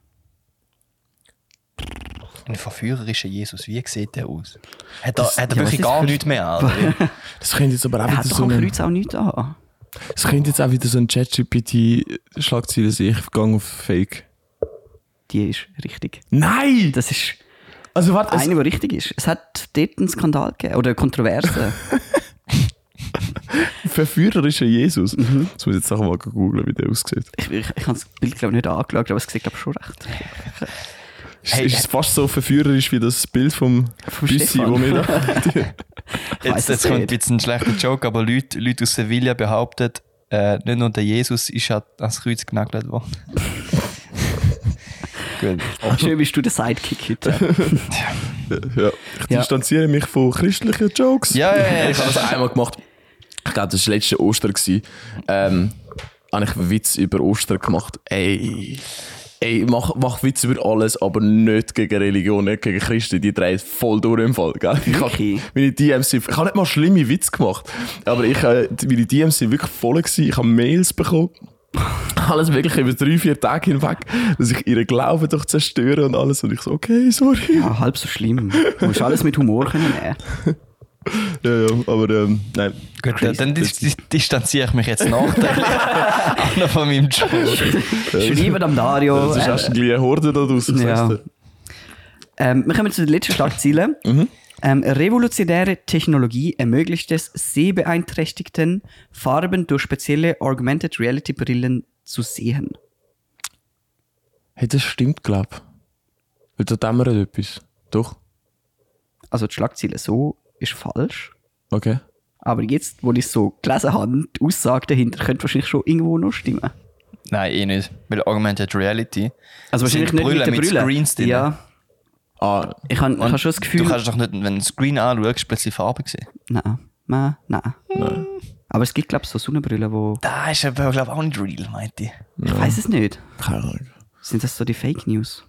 Ein verführerischer Jesus, wie sieht der aus? Hat er, Das- hat er ja, wirklich was ist gar für- nichts mehr an? oder? Das könnte jetzt aber auch Er hat wieder doch so am ein, Kreuz auch nichts an. das könnte jetzt auch wieder so ein ChatGPT-Schlagzeile sein. Ich gehe auf Fake. Die ist richtig. Nein! Das ist Also warte, es, eine, die richtig ist. Es hat dort einen Skandal gegeben. Oder eine Kontroverse. verführerischer Jesus. Mhm. Das muss ich jetzt auch mal googeln, wie der aussieht. ich ich, ich habe das Bild glaube ich nicht angeschaut, aber es sieht glaube ich schon recht. Ist, Hey, ist es fast so verführerisch wie das Bild vom, Vom Büssi, Stefan. wo wir da. weiss Jetzt, es jetzt kommt ein nicht. bisschen ein schlechter Joke, aber Leute, Leute aus Sevilla behaupten, äh, nicht nur der Jesus ist halt ans Kreuz genagelt worden. Gut. Schön bist du der Sidekick heute. Ja. Ich Ja. distanziere mich von christlichen Jokes. Ja, ja, ja. Ich habe das einmal gemacht. Ich glaube, das war letzte Ostern. gewesen. Ähm, habe ich einen Witz über Ostern gemacht. Ey, ey mach, mach Witz über alles, aber nicht gegen Religion, nicht gegen Christen. Die drehen voll durch im Fall. Gell? Ich habe Wirklich? meine D Ms sind, ich habe nicht mal schlimme Witze gemacht, aber ich, äh, meine D Ms sind wirklich voll gewesen. Ich habe Mails bekommen. Alles wirklich über drei, vier Tage hinweg, dass ich ihren Glauben doch zerstöre und alles. Und ich so, okay, sorry. Ja, halb so schlimm. Du musst alles mit Humor können nehmen. Ja, ja, aber ähm, nein. Gut, dann, dann dis dis distanziere ich mich jetzt nachteilig auch noch von meinem Job. Schreiben am Dario. Das ist äh, erst eine Horde da draussen. Ja. Ja. Ähm, wir kommen zu der letzten Schlagzeile. ähm, revolutionäre Technologie ermöglicht es Sehbeeinträchtigten, Farben durch spezielle Augmented Reality Brillen zu sehen. Hey, das stimmt, glaube ich. Weil da dämmert etwas. Doch? Also die Schlagzeile so ist falsch. Okay. Aber jetzt, wo ich es so gelesen habe, die Aussage dahinter könnte wahrscheinlich schon irgendwo noch stimmen. Nein, eh nicht. Weil Augmented Reality. Also wahrscheinlich sind nicht mit der Brillen mit Brille. Screens drin. Ja, Ah, ich habe ich Und hab schon das Gefühl... Du kannst doch nicht, wenn du den Screen anschaust, plötzlich Farbe sehen. Nein, nein, nein. nein. Aber es gibt, glaube ich, so Sonnenbrillen, wo... Das ist aber, glaube ich, auch nicht real, meinte ich. Ich weiß es nicht. Keine Ahnung. Sind das so die Fake News?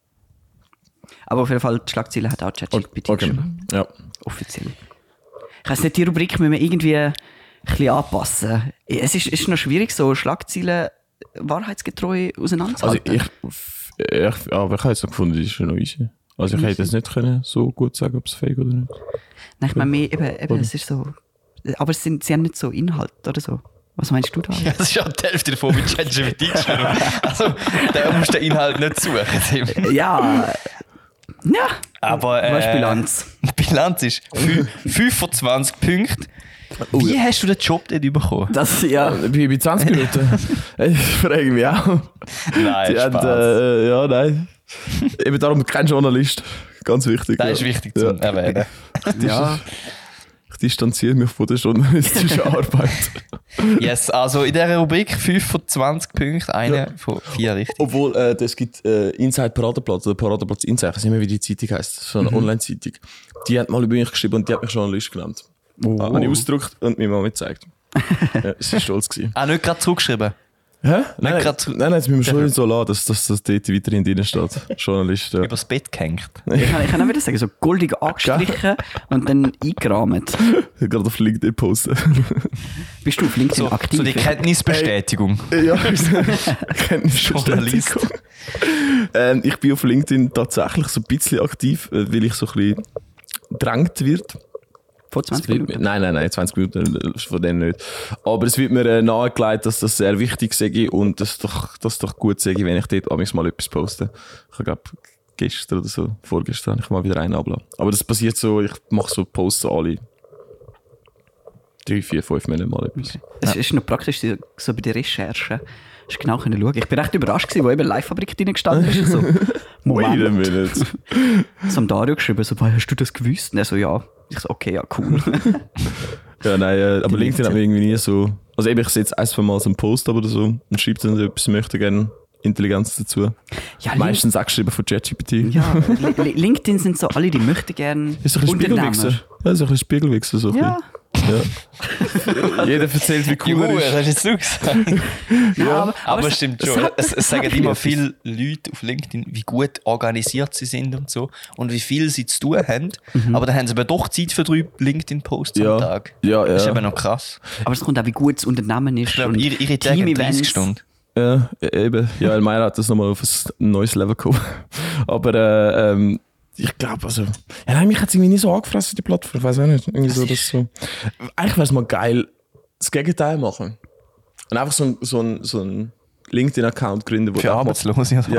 Aber auf jeden Fall, die Schlagzeile hat auch ChatGPT Okay. geschrieben. Ja. Offiziell. Ich weiss nicht, die Rubrik müssen wir irgendwie ein bisschen anpassen. Es ist, ist noch schwierig, so Schlagzeilen wahrheitsgetreu Also auseinanderzuhalten. ich, ich, aber ich habe jetzt noch gefunden, das ist noch easy. Also ich hätte jetzt nicht können so gut sagen, ob es fake oder nicht. Nein, ich meine, mehr, eben, eben, es ist so... Aber es sind, sie haben nicht so Inhalt oder so. Was meinst du da? Ja, das ist ja die Hälfte davon mit ChatGPT geschrieben. Also, da musst du den Inhalt nicht suchen. Tim. Ja... Ja, Aber was ist äh, Bilanz? die Bilanz ist fü- fünfundzwanzig Punkte. Wie hast du den Job dort bekommen? Das, ja... Bei, bei zwanzig Minuten. Ich frage mich auch. Nein, Die haben, Spaß. äh, ja, nein. Eben darum kein Journalist. Ganz wichtig. Das ja. ist wichtig zu Ja. erwähnen. Ja, Ich distanziere mich von der journalistischen Arbeit. Yes, also in dieser Rubrik fünfundzwanzig Punkte, eine von vier richtig. Obwohl, äh, es gibt äh, Inside Paradeplatz oder Paradeplatz Inside, ich weiß nicht mehr, wie die Zeitung heisst, so eine Online-Zeitung. Die hat mal über mich geschrieben und die hat mich Journalist genannt. Oh. Habe ich ausgedruckt und mir mal gezeigt. Ja, sie war stolz gewesen. Ah, nicht gerade zurückgeschrieben. Hä? Nein, grad nein, zu- nein, jetzt müssen wir schon so lassen, dass, dass das dort weiterhin drin steht. Journalist, ja. Übers Bett gehängt. ich kann, ich kann auch wieder sagen, so goldig angestrichen und dann eingerahmt. Gerade auf LinkedIn posten. Bist du auf LinkedIn So, aktiv? so die Kenntnisbestätigung. Ja, Kenntnisbestätigung. ähm, ich bin auf LinkedIn tatsächlich so ein bisschen aktiv, äh, weil ich so ein bisschen gedrängt wird. Vor zwanzig Es wird Minuten? mir- Nein, nein, nein, zwanzig Minuten äh, von denen nicht. Aber es wird mir äh, nahegelegt, dass das sehr wichtig sei und dass doch, das doch gut sei, wenn ich dort amigs mal etwas poste. Ich glaube, gestern oder so, vorgestern, habe ich mal wieder einen abgelassen. Aber das passiert so, ich mache so Posts alle drei, vier, fünf Monate mal etwas. Es ist noch praktisch so- so bei der Recherche. Hast genau können schauen. Ich bin recht überrascht gewesen, wo eben Live-Fabrik drin gestanden ist. So, Wait a Moment. minute. So am Dario geschrieben, so, «Boah, hast du das gewusst?» Und er so, ja. Ich so, okay, ja, cool. Ja, nein, äh, aber Die LinkedIn hat mir irgendwie nie so. Also eben, ich setze ein, zwei Mal so einen Post ab oder so und schreibe dann etwas, ich möchte gerne Intelligenz dazu. Ja, Link- Meistens auch geschrieben von ChatGPT. ja, Li- Li- LinkedIn sind so alle, die möchten gerne Ist so ein bisschen Spiegelwichser. Ja, so ein bisschen Spiegelwichser. So ein Ja, bisschen. Ja. Jeder erzählt, wie cool Juhu, er das ist. hast du jetzt nur gesagt. ja, aber, Aber es- es stimmt es schon. hat- Es, es sagen hat immer etwas. viele Leute auf LinkedIn, wie gut organisiert sie sind und so. Und wie viel sie zu tun haben. Aber dann haben sie aber doch Zeit für drei LinkedIn-Posts Ja. am Tag. Ja, Das ist ja. eben noch krass. Aber es kommt auch, wie gut das Unternehmen ist. Ich glaube, und ihre, ihre Tage haben Team-Events. dreißig Stunden. Ja, e- eben. Ja, Elmira hat das nochmal auf ein neues Level gekommen. Aber äh, ähm, ich glaube, also. Ja, nein, mich hat es irgendwie nie so angefressen, die Plattform. Ich weiß auch nicht. Irgendwie so, das so. Eigentlich wäre es mal geil, das Gegenteil machen. Und einfach so ein, so ein, so ein LinkedIn-Account gründen, wo Für du einfach mal- Arbeitslose. Also. Ja.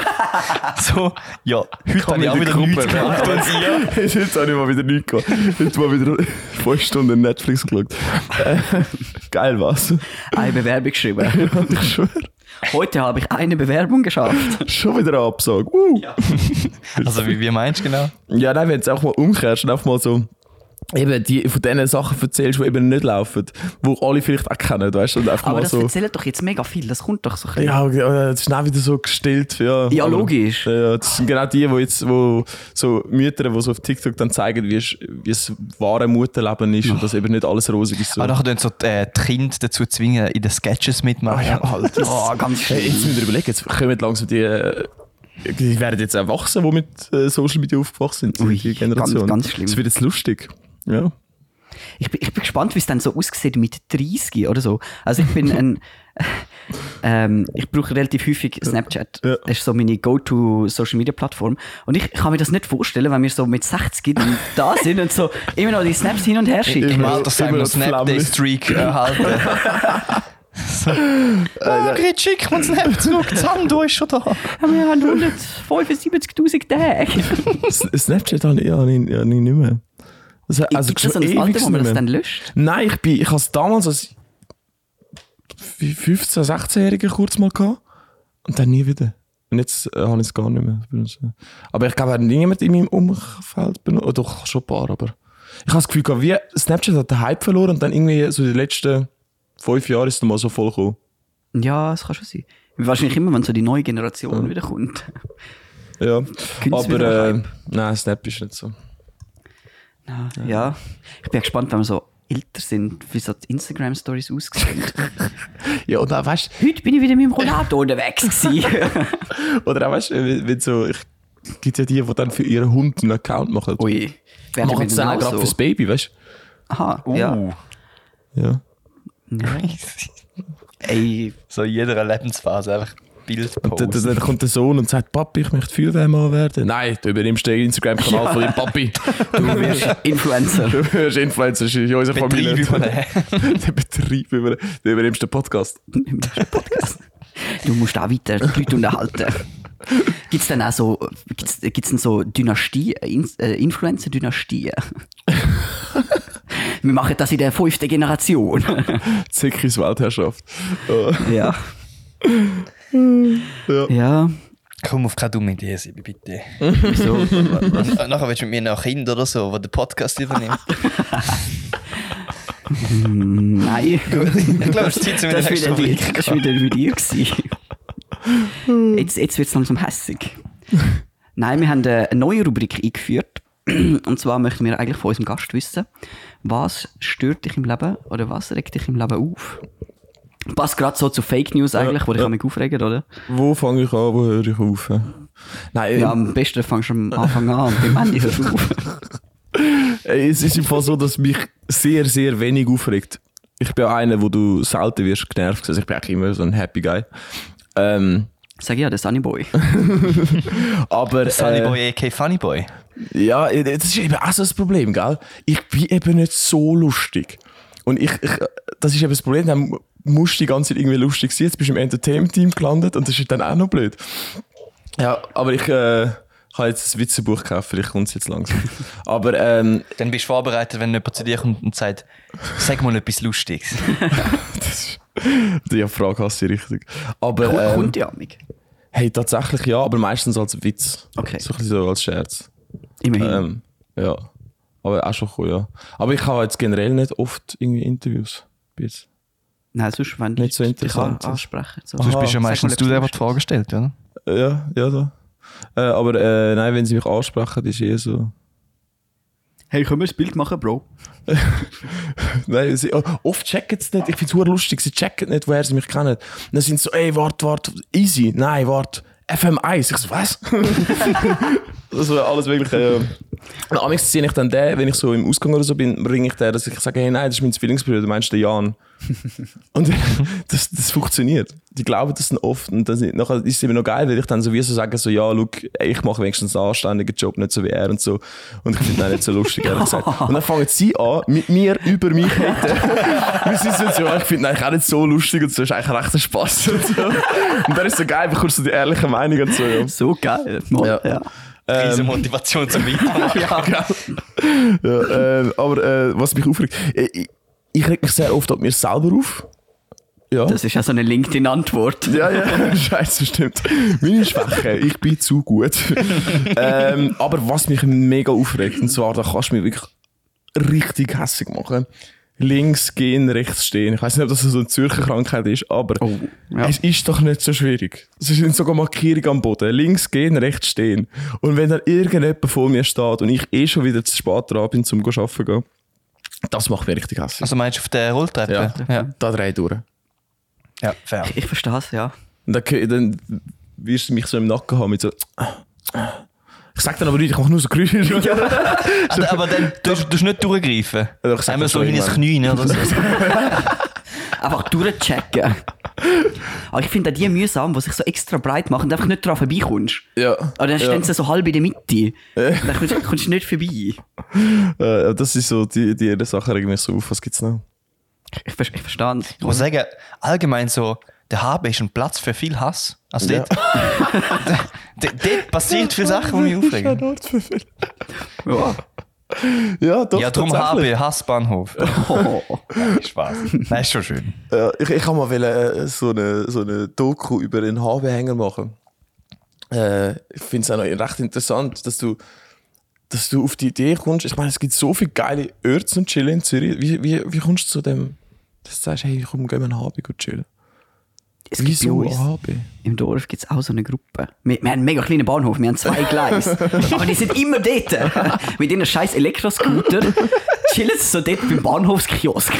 So, ja, heute habe ich auch wieder nichts gemacht. Und ihr? Jetzt habe ich mal wieder nichts gemacht. Jetzt mal wieder fünf Stunden Netflix geschaut. Äh, geil, was? Eine Bewerbung geschrieben. Ich schwöre. Heute habe ich eine Bewerbung geschafft. Schon wieder eine Absage. Uh. Ja. Also, wie, wie meinst du genau? Ja, nein, wenn du es auch mal umkehrst und einfach mal so eben die von diesen Sachen erzählst, die eben nicht laufen, die alle vielleicht auch kennen, weißt du? Und einfach Aber mal das so. erzählt doch jetzt mega viel. Das kommt doch so ein bisschen. Ja, ja, das ist auch wieder so gestellt. Ja, Ja, aber- logisch. Ja, ja, das sind genau die, die jetzt, wo so Mütter, die so auf TikTok dann zeigen, wie es, wie es wahre Mutterleben ist und dass eben nicht alles rosig ist. So. Aber nachher tun so die, äh, die Kinder dazu zwingen, in den Sketches mitmachen. Ah, ja, Alter. Oh, ganz schön. Hey, jetzt müsst ihr überlegen, jetzt kommen langsam die, äh, die werden jetzt erwachsen, die mit äh, Social Media aufgewachsen sind. Ui, die Generation. ganz, ganz schlimm. Das wird jetzt lustig. Ja. Ich bin, ich bin gespannt, wie es dann so aussieht mit dreißig oder so. Also ich bin ein... ähm, ich brauche relativ häufig Snapchat. Ja. Das ist so meine Go-To-Social-Media-Plattform. Und ich kann mir das nicht vorstellen, wenn wir so mit sechzig dann da sind und so immer noch die Snaps hin und her schicken. Im Immer- Alter sagen immer wir noch die Flamme. Snap-Day-Streak erhalten. so. Oh, Grit, schick mir einen Snap zurück. Zando ist schon da. Wir haben hundertfünfundsiebzigtausend Tage. S- Snapchat habe ich, habe ich, habe ich nicht mehr. Das, also Gibt es so schon ein Alter, ewig wo man nicht das mehr. dann löscht? Nein, ich, bin, ich habe es damals als fünfzehn-, sechzehnjähriger kurz mal gehabt und dann nie wieder. Und jetzt äh, habe ich es gar nicht mehr benutzt. Aber ich glaube, hat niemand in meinem Umfeld benutzt. Oh, doch, schon ein paar, aber ich habe das Gefühl gehabt, wie Snapchat hat den Hype verloren und dann irgendwie so die letzten fünf Jahre ist es mal so voll gekommen. Ja, das kann schon sein. Wahrscheinlich immer, wenn so die neue Generation wieder kommt. Ja, Künstler aber wieder äh, nein, Snap ist nicht so. Ja. ja. Ich bin gespannt, wenn man so älter sind, wie so die Instagram-Stories aussehen. Ja, und auch, weißt du... Heute bin ich wieder mit dem Rollator unterwegs gewesen. Oder auch, weißt du, wenn, wenn so... Ich, gibt ja die, die dann für ihren Hund einen Account machen. Ui. Wer Machen es dann auch gerade fürs Baby, weißt du? Aha, Uh. ja. Ja. Ey. So in jeder Lebensphase einfach Bild Und dann, posten. dann kommt der Sohn und sagt, Papi, ich möchte Feuerwehrmann werden. Nein, du übernimmst den Instagram-Kanal von deinem Papi. Du wirst Influencer. Du wirst Influencer, das ist in unserer Familie. Betrieb übernehmen. Der Betrieb übernehmen. Du übernimmst den Podcast. Podcast. Du musst auch weiter die Leute unterhalten. Gibt es dann auch so, gibt's, gibt's denn so Dynastie, äh, Influencer-Dynastien? Wir machen das in der fünften Generation. Zickis Weltherrschaft. Oh. Ja. Ja. Ja. Komm auf keine dumme Idee, Sibi, bitte. Wieso? Und nachher willst du mit mir noch Kind oder so, der den Podcast übernimmt. Nein. Ich glaube, es zieht sich mit Das der war nächsten wieder, Rubrik. das war wieder mit dir. gewesen. Jetzt, jetzt wird es langsam hässig. Nein, wir haben eine neue Rubrik eingeführt. Und zwar möchten wir eigentlich von unserem Gast wissen, was stört dich im Leben oder was regt dich im Leben auf? Passt gerade so zu Fake News eigentlich, Ja, wo dich ja. mich aufregen, oder? Wo fange ich an, wo höre ich auf? Nein, Ja, am besten fängst du am Anfang an und beim Ende hörst du auf. äh, es ist im Fall so, dass mich sehr, sehr wenig aufregt. Ich bin auch einer, wo du selten wirst genervt. Also ich bin eigentlich immer so ein Happy Guy. Ähm, Sag ja, der Sunny Boy. aber Sunny äh, Boy, a k a. Funny Boy. ja, das ist eben auch so das Problem, gell? Ich bin eben nicht so lustig. Und ich, ich das ist eben das Problem, dann musst du die ganze Zeit irgendwie lustig sein. Jetzt bist du im Entertainment-Team gelandet und das ist dann auch noch blöd. Ja, aber ich äh, kann jetzt ein Witzebuch kaufen, vielleicht kommt es jetzt langsam. Aber ähm, Dann bist du vorbereitet, wenn jemand zu dir kommt und sagt, sag mal etwas Lustiges. die Frage hast du richtig. Aber Kommt ähm, kommt ja amig. hey, tatsächlich ja, aber meistens als Witz. Okay. So ein bisschen so als Scherz. Immerhin. Ähm, ja. Aber auch schon cool, ja. Aber ich habe jetzt generell nicht oft irgendwie Interviews. Bis. Nein, sonst, wenn Nicht so Leute dich interessant. an- ansprechen. So. Sonst Aha, bist du ja sag meistens mal du der, etwas der die Frage stellt, oder? Ja, ja, da. Äh, aber äh, nein, wenn sie mich ansprechen, ist eher so. Hey, können wir ein Bild machen, Bro? Nein, sie, oh, oft checken sie nicht. Ich finde es lustig, sie checken nicht, woher sie mich kennen. Und dann sind sie so, ey, warte, warte, easy. Nein, warte, F M eins. Ich so, was? Das war alles wirklich. Äh, und amigs ziehe ich dann den, wenn ich so im Ausgang oder so bin, bringe ich den, dass ich sage, hey, nein, das ist mein Zwillingsbruder, meinst du den Jan? Und das, das funktioniert. Die glauben das dann oft. Und dann sind, nachher ist es eben noch geil, weil ich dann so wie so sage, so, ja, look, ich mache wenigstens einen anständigen Job, nicht so wie er und so. Und ich finde das nicht so lustig, ehrlich gesagt. Und dann fangen sie an, mit mir über mich zu reden. Wir sind so, ja, ich finde eigentlich auch nicht so lustig und so, ist eigentlich recht ein Spaß. Und, so. Und dann ist es so geil, bekommst du die ehrliche Meinung und so. Ja. So geil. Mal, Ja. ja. Riesen Motivation zum Weitermachen. Ja. Ja, äh, aber äh, was mich aufregt, äh, ich, ich reg mich sehr oft an mir selber auf. Ja. Das ist ja so eine LinkedIn-Antwort. Ja, ja, scheiße, stimmt. Meine Schwäche, ich bin zu gut. ähm, aber was mich mega aufregt, und zwar, da kannst du mich wirklich richtig hässlich machen. Links gehen, rechts stehen. Ich weiß nicht, ob das so eine Zürcher Krankheit ist, aber Oh, ja. es ist doch nicht so schwierig. Es sind sogar Markierungen am Boden. Links gehen, rechts stehen. Und wenn da irgendjemand vor mir steht und ich eh schon wieder zu spät dran bin, zum arbeiten gehen, das macht mich richtig hässlich. Also meinst du auf der Rolltreppe? Ja. Ja, Da dreh ich durch. ja fair. Ich verstehe es, ja. Und dann, dann wirst du mich so im Nacken haben mit so... Ich sag dann aber nicht, ich mache nur so Geräusche. Aber, aber dann tust du nicht durchgreifen. Ja, ich sag Einmal das so schon in ins irgendwann. Knie oder so. Einfach durchchecken. Aber ich finde auch die mühsam, die sich so extra breit machen und einfach nicht dran vorbeikommst. Ja. Aber dann stehen ja. sie so halb in der Mitte. Dann kommst, kommst du nicht vorbei. Äh, das ist so, die, die, die Sache regt mich so auf. Was gibt's noch? Ich, ver- ich verstehe es. Ich muss sagen, allgemein so, der Habe ist ein Platz für viel Hass. Also Ja. dort, dort, dort passiert viele Sachen, die mich aufregen. Ja. Ja, doch, Ja, darum tatsächlich. Habe, Hassbahnhof. Oh. Spaß. Nein, ist schon schön. Ja, ich ich kann mal wollen, äh, so eine, so eine Doku über einen H B-Hänger machen. Äh, ich finde es auch noch recht interessant, dass du, dass du auf die Idee kommst. Ich meine, es gibt so viele geile Orte zum Chillen in Zürich. Wie, wie, wie kommst du zu dem, dass du sagst, hey, komm, gehen wir einen H B gut chillen? Es gibt bei Wieso uns H B? im Dorf gibt es auch so eine Gruppe. Wir, wir haben einen mega kleinen Bahnhof, wir haben zwei Gleise. Aber die sind immer dort. Mit ihren scheiß Elektroscooter. chillen sie so dort beim Bahnhofskiosk.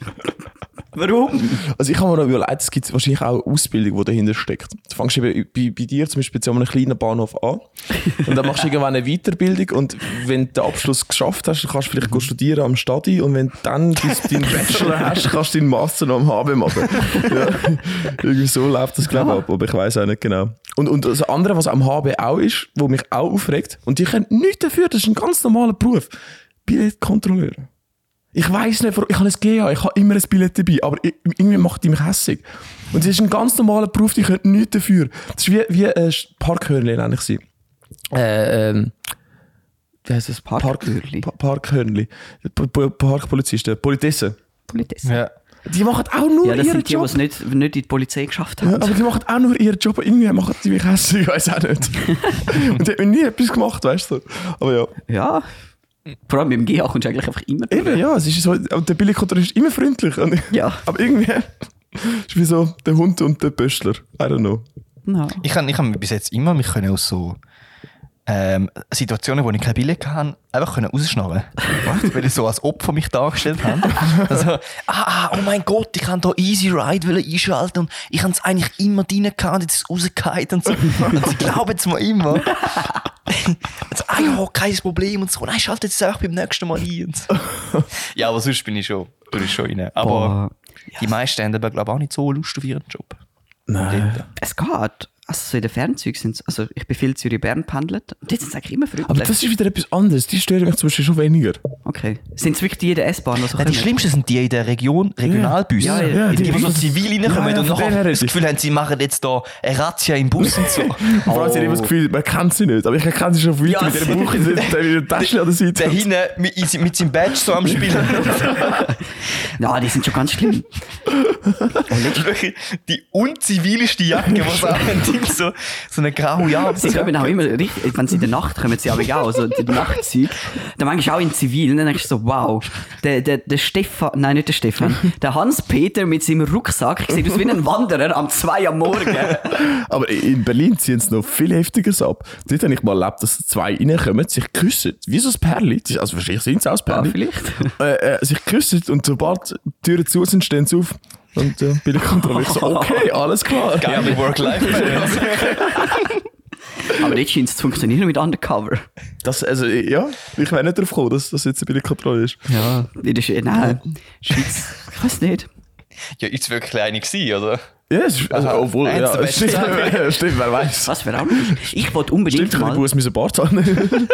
Warum? Also ich habe mir noch überlegt, es gibt wahrscheinlich auch eine Ausbildung, die dahinter steckt. Du fängst eben bei, bei dir zum Beispiel an einem kleinen Bahnhof an und dann machst du irgendwann eine Weiterbildung und wenn du den Abschluss geschafft hast, dann kannst du vielleicht mhm. studieren am Stadi und wenn du dann deinen Bachelor hast, kannst du deinen Master noch am H B machen. Ja. Irgendwie so läuft das, glaube ich, ab, aber ich weiss auch nicht genau. Und, und das andere, was am H B auch ist, was mich auch aufregt, und die können nichts dafür, das ist ein ganz normaler Beruf, Billetkontrolleur. Ich weiss nicht, ich habe ein G A, ich habe immer ein Billett dabei, aber irgendwie macht die mich hässig. Und es ist ein ganz normaler Beruf, die können nichts dafür. Das ist wie, wie ein Parkhörnli, nenne ich sie. Äh, ähm, wie heisst das? Parkhörnli? Park, Parkhörnli. Parkpolizisten, Politessen. Politessen. Ja. Die machen auch nur ja, das ihren sind die, Job. die es nicht, nicht in die Polizei geschafft haben. Ja, aber die machen auch nur ihren Job. Irgendwie machen die mich hässig, ich weiss auch nicht. Und die haben nie etwas gemacht, weißt du. Aber ja. Ja. Vor allem beim G A kommst du eigentlich einfach immer durch. Eben, ja, es ist so, und der Billigkontrolleur ist immer freundlich. Und, ja. Aber irgendwie ist wie so der Hund und der Pöstler. I don't know. No. Ich kann, ich kann bis jetzt immer mich können aus so ähm, Situationen, wo ich kein Billett hatte, einfach können rausschnarren. Weil ich so als Opfer mich dargestellt habe. Also, ah, oh mein Gott, ich kann da Easy Ride einschalten und ich habe es eigentlich immer drin gehabt, jetzt ist es rausgefallen und so. Und sie glauben es mir immer. Also, ah ja, kein Problem und so. Nein, schalte jetzt einfach beim nächsten Mal ein. Und so. Ja, aber sonst bin ich schon, bin ich schon rein. Aber Boah. die meisten haben aber, glaube ich, auch nicht so Lust auf ihren Job. Nein. Es geht. Also so in den Fernzügen sind es, also ich bin viel Zürich-Bern pendelt und jetzt sind es eigentlich immer freundlich. Aber das ist wieder etwas anderes. Die stören mich zum Beispiel schon weniger. Okay. Sind es wirklich die in der S-Bahn, die so Ja, die kommen? schlimmsten sind die in der Region, Regionalbus. Ja, ja, ja, die, die- die so zivil reinkommen Ja, ja, und von denen nachher rede das ich. Gefühl haben, sie machen jetzt da eine Razzia im Bus und so. Vor allem, sie haben immer das Gefühl, man kennt sie nicht. Aber ich kenne sie schon von weitem Ja, mit ihrem Buch in der in der Tasche an der Seite. Der hinten mit, mit seinem Badge so am Spielen. Ja, die sind schon ganz schlimm. Wirklich die unzivilste Jacke, die sie haben. So, so eine graue Jacke. Sie kommen auch immer richtig, wenn sie in der Nacht kommen, sie aber auch, so die Nachtzüge. Dann manchmal auch in Zivil, und dann denkst du so, wow, der, der, der Stefan, nein, nicht der Stefan, der Hans-Peter mit seinem Rucksack sieht aus wie ein Wanderer am zwei am Morgen. Aber in Berlin ziehen sie noch viel heftigeres ab. Dort habe ich mal erlebt, dass zwei reinkommen, sich küssen. Wie so ein Pärli. Also wahrscheinlich sind sie auch ein Ja, Pärli. vielleicht. äh, äh, sich küssen und sobald die Türen zu sind, stehen sie auf. Und äh, bin ich kontrolliert. So, okay, alles klar. Geile Work-Life-Balance. Aber jetzt scheint es zu funktionieren mit Undercover. Das, also, ja, ich wäre nicht darauf gekommen, dass das jetzt eine Billigkontrolle ist. Ja, in der Sch nein, Schweiz, ich weiß nicht. Ja, ist es wirklich eine gewesen, oder? Ja, es ist, also, Aha, obwohl, eins der ja, besten stimmt, Sachen. stimmt, wer weiß. Was wäre auch lustig. Ich wollte unbedingt Stimmt, ich mal... muss meinen Bart haben.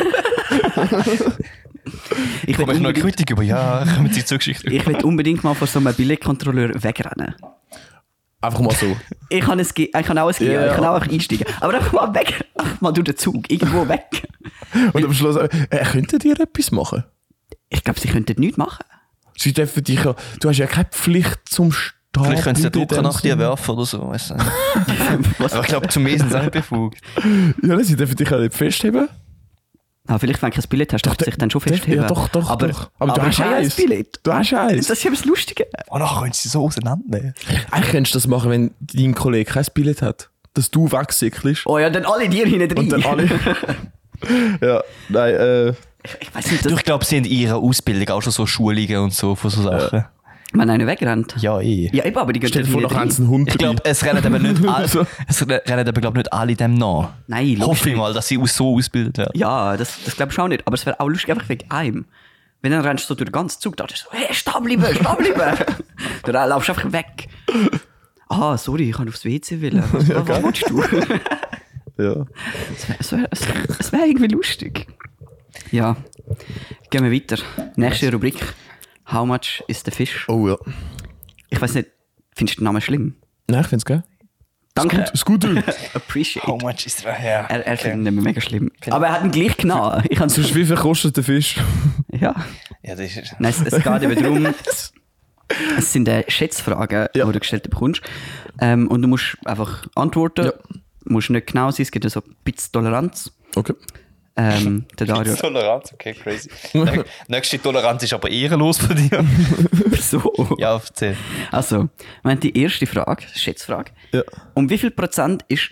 Ich Komme will ich noch eine unbedingt, Kritik über? Ja, kommen Sie zur Geschichte. ich will unbedingt mal von so einem Billetkontrolleur wegrennen. Einfach mal so. Ich kann, es, ich kann auch ein G, Ja. ich kann auch einfach einsteigen. Aber einfach mal weg. Einfach mal durch den Zug. Irgendwo weg. Und am Schluss, äh, könntet ihr etwas machen? Ich glaube, sie könnten nichts machen. Sie dürfen dich ja, du hast ja keine Pflicht zum Start. Vielleicht können sie den Drucker nach dir dir werfen oder so. Weiss nicht. Was? Aber ich glaube, zum Mehr sind sie auch nicht befugt. Ja, sie dürfen dich ja nicht festheben. Ah, vielleicht, wenn du kein Billett hast, darfst du dich dann schon festheben. Ja, doch, doch, aber, doch. Aber, du hast ja ein eins. Billett. Du hast eins. Das ist eben das Lustige. Und nachher können sie so auseinandernehmen. Eigentlich könntest du das machen, wenn dein Kollege kein Billett hat. Dass du wegsäckelst. Oh ja, dann alle dir hinten drin. Und dann alle. Ja, nein, äh. Ich, ich weiß nicht, Du, dass, ich glaube, sie haben in ihrer Ausbildung auch schon so Schulungen und so von so Sachen. wenn einer wegrennt. Ja, eh. Ja, eben, aber die gehen Stell dir dann vor, hinten noch rein. einen Hund Ich glaube, es rennen aber nicht alle, So. es rennen aber, glaub, nicht alle dem nach. Nein, logisch Hoffe ich nicht. mal, dass sie aus so ausgebildet werden. Ja, das, das glaube ich auch nicht. Aber es wäre auch lustig, einfach wegen einem. Wenn dann rennst du so durch den ganzen Zug, da ist so, hey, stehen bleiben, stehen bleiben. Dann laufst du einfach weg. Ah, sorry, ich kann aufs W C wollen. Was, was, was willst du? Ja. Es wäre wär, wär, wär irgendwie lustig. Ja, gehen wir weiter. Nächste Rubrik. How much is the fish? Oh ja. Ich weiß nicht, findest du den Namen schlimm? Nein, ich finde es geil. Danke. Ist gut, du. Appreciate. How much is that? Ja. Er, er findet ihn mega schlimm. Aber er hat ihn gleich genommen. Ich hab's, Sonst, wie viel kostet der Fisch? ja. Ja, das ist... Nein, es, es geht eben darum, es sind äh, Schätzfragen, Ja. die du gestellt bekommst. Ähm, und du musst einfach antworten. Ja. Du musst nicht genau sein, es gibt so ein bisschen Toleranz. Okay. Ähm, der Dario. Toleranz, okay, crazy. Nä- Nächste Toleranz ist aber ehrenlos von dir. so. Ja, erzähl. Also, wir haben die erste Frage, Schätzfrage. Ja. Um wie viel Prozent ist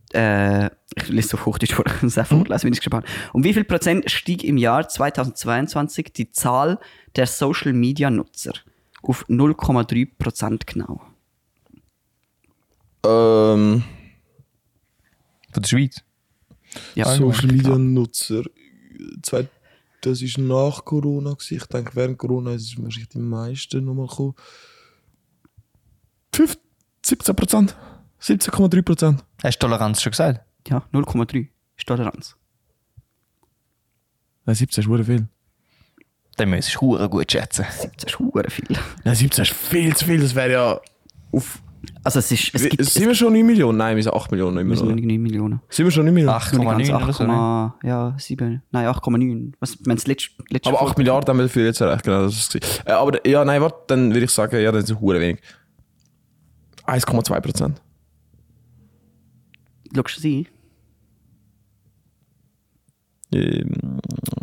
Äh, ich lese so Hochdeutsch vor, ich muss auch vorlesen, bin ich gespannt. Um wie viel Prozent stieg im Jahr zweitausendzweiundzwanzig die Zahl der Social-Media-Nutzer? Auf null Komma drei Prozent genau. Ähm, Von der Schweiz? Ja, Social klar. Media Nutzer. Zwei- Das war nach Corona. gewesen. Ich denke, während Corona ist es wahrscheinlich die meisten nochmal gekommen. fünfzehn, siebzehn Prozent. siebzehn Komma drei Prozent. Hast du Toleranz schon gesagt? Ja, null Komma drei ist Toleranz. Nein, siebzehn ist verdammt viel. Dann müsstest du verdammt gut schätzen. siebzehn ist verdammt viel. Nein, siebzehn ist viel zu viel. Das wäre ja auf... Also es ist, es Wie- gibt... sind es wir schon neun Millionen? Nein, wir sind acht Millionen. wir Immer sind noch. noch nicht neun Millionen. Sind wir schon neun Millionen? acht Noch Komma nicht neun ganz, oder acht, so. Ne? ja, sieben, nein, acht Komma neun. Was, wenn es letzte, letzte Aber acht Folge- Milliarden haben wir dafür jetzt erreicht. Genau, das ist es. Äh, aber ja, nein, warte, dann würde ich sagen, ja, das ist hure wenig. eins Komma zwei Prozent. Schaust du sie? Ähm,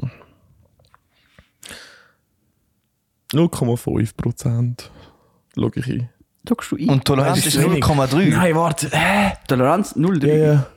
null Komma fünf Prozent. Schau ich ein. Schaust du ein? Und Toleranz Das ist ist wenig. null Komma drei. Nein, warte. Hä? Toleranz null Komma drei. Ja, ja.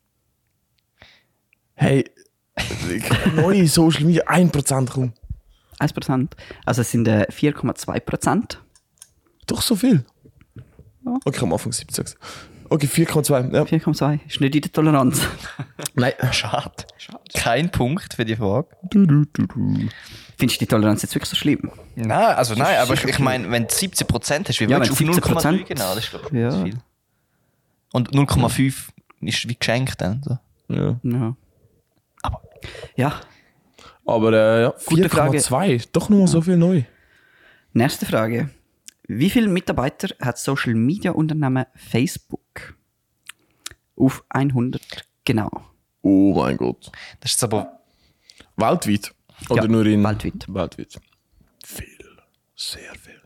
Hey, neue Social Media, ein Prozent komm. eins Prozent. Also es sind äh, vier Komma zwei Prozent. Doch so viel. Ja. Okay, am Anfang siebzehn. Okay, vier Komma zwei. Ja. vier Komma zwei ist nicht in der Toleranz. Nein. Schade. Kein Punkt für die Frage. Du, du, du, du. Findest du die Toleranz jetzt wirklich so schlimm? Nein, also nein, aber ich, sicher ich meine, wenn du siebzehn Prozent hast, wie Ja, willst du wenn auf null Komma drei? siebzehn Prozent Genau, das ist glaube ich Ja. zu viel. Und null Komma fünf ist wie geschenkt dann. So. Ja. Ja. Aber Ja. Aber äh, ja, Gute vier Komma zwei. Doch nur so viel neu. Nächste Frage. Wie viele Mitarbeiter hat Social Media Unternehmen Facebook? Auf hundert genau. Oh mein Gott. das ist jetzt aber Weltweit? Oder Ja, nur in... weltweit. Weltweit. Viel. Sehr viel.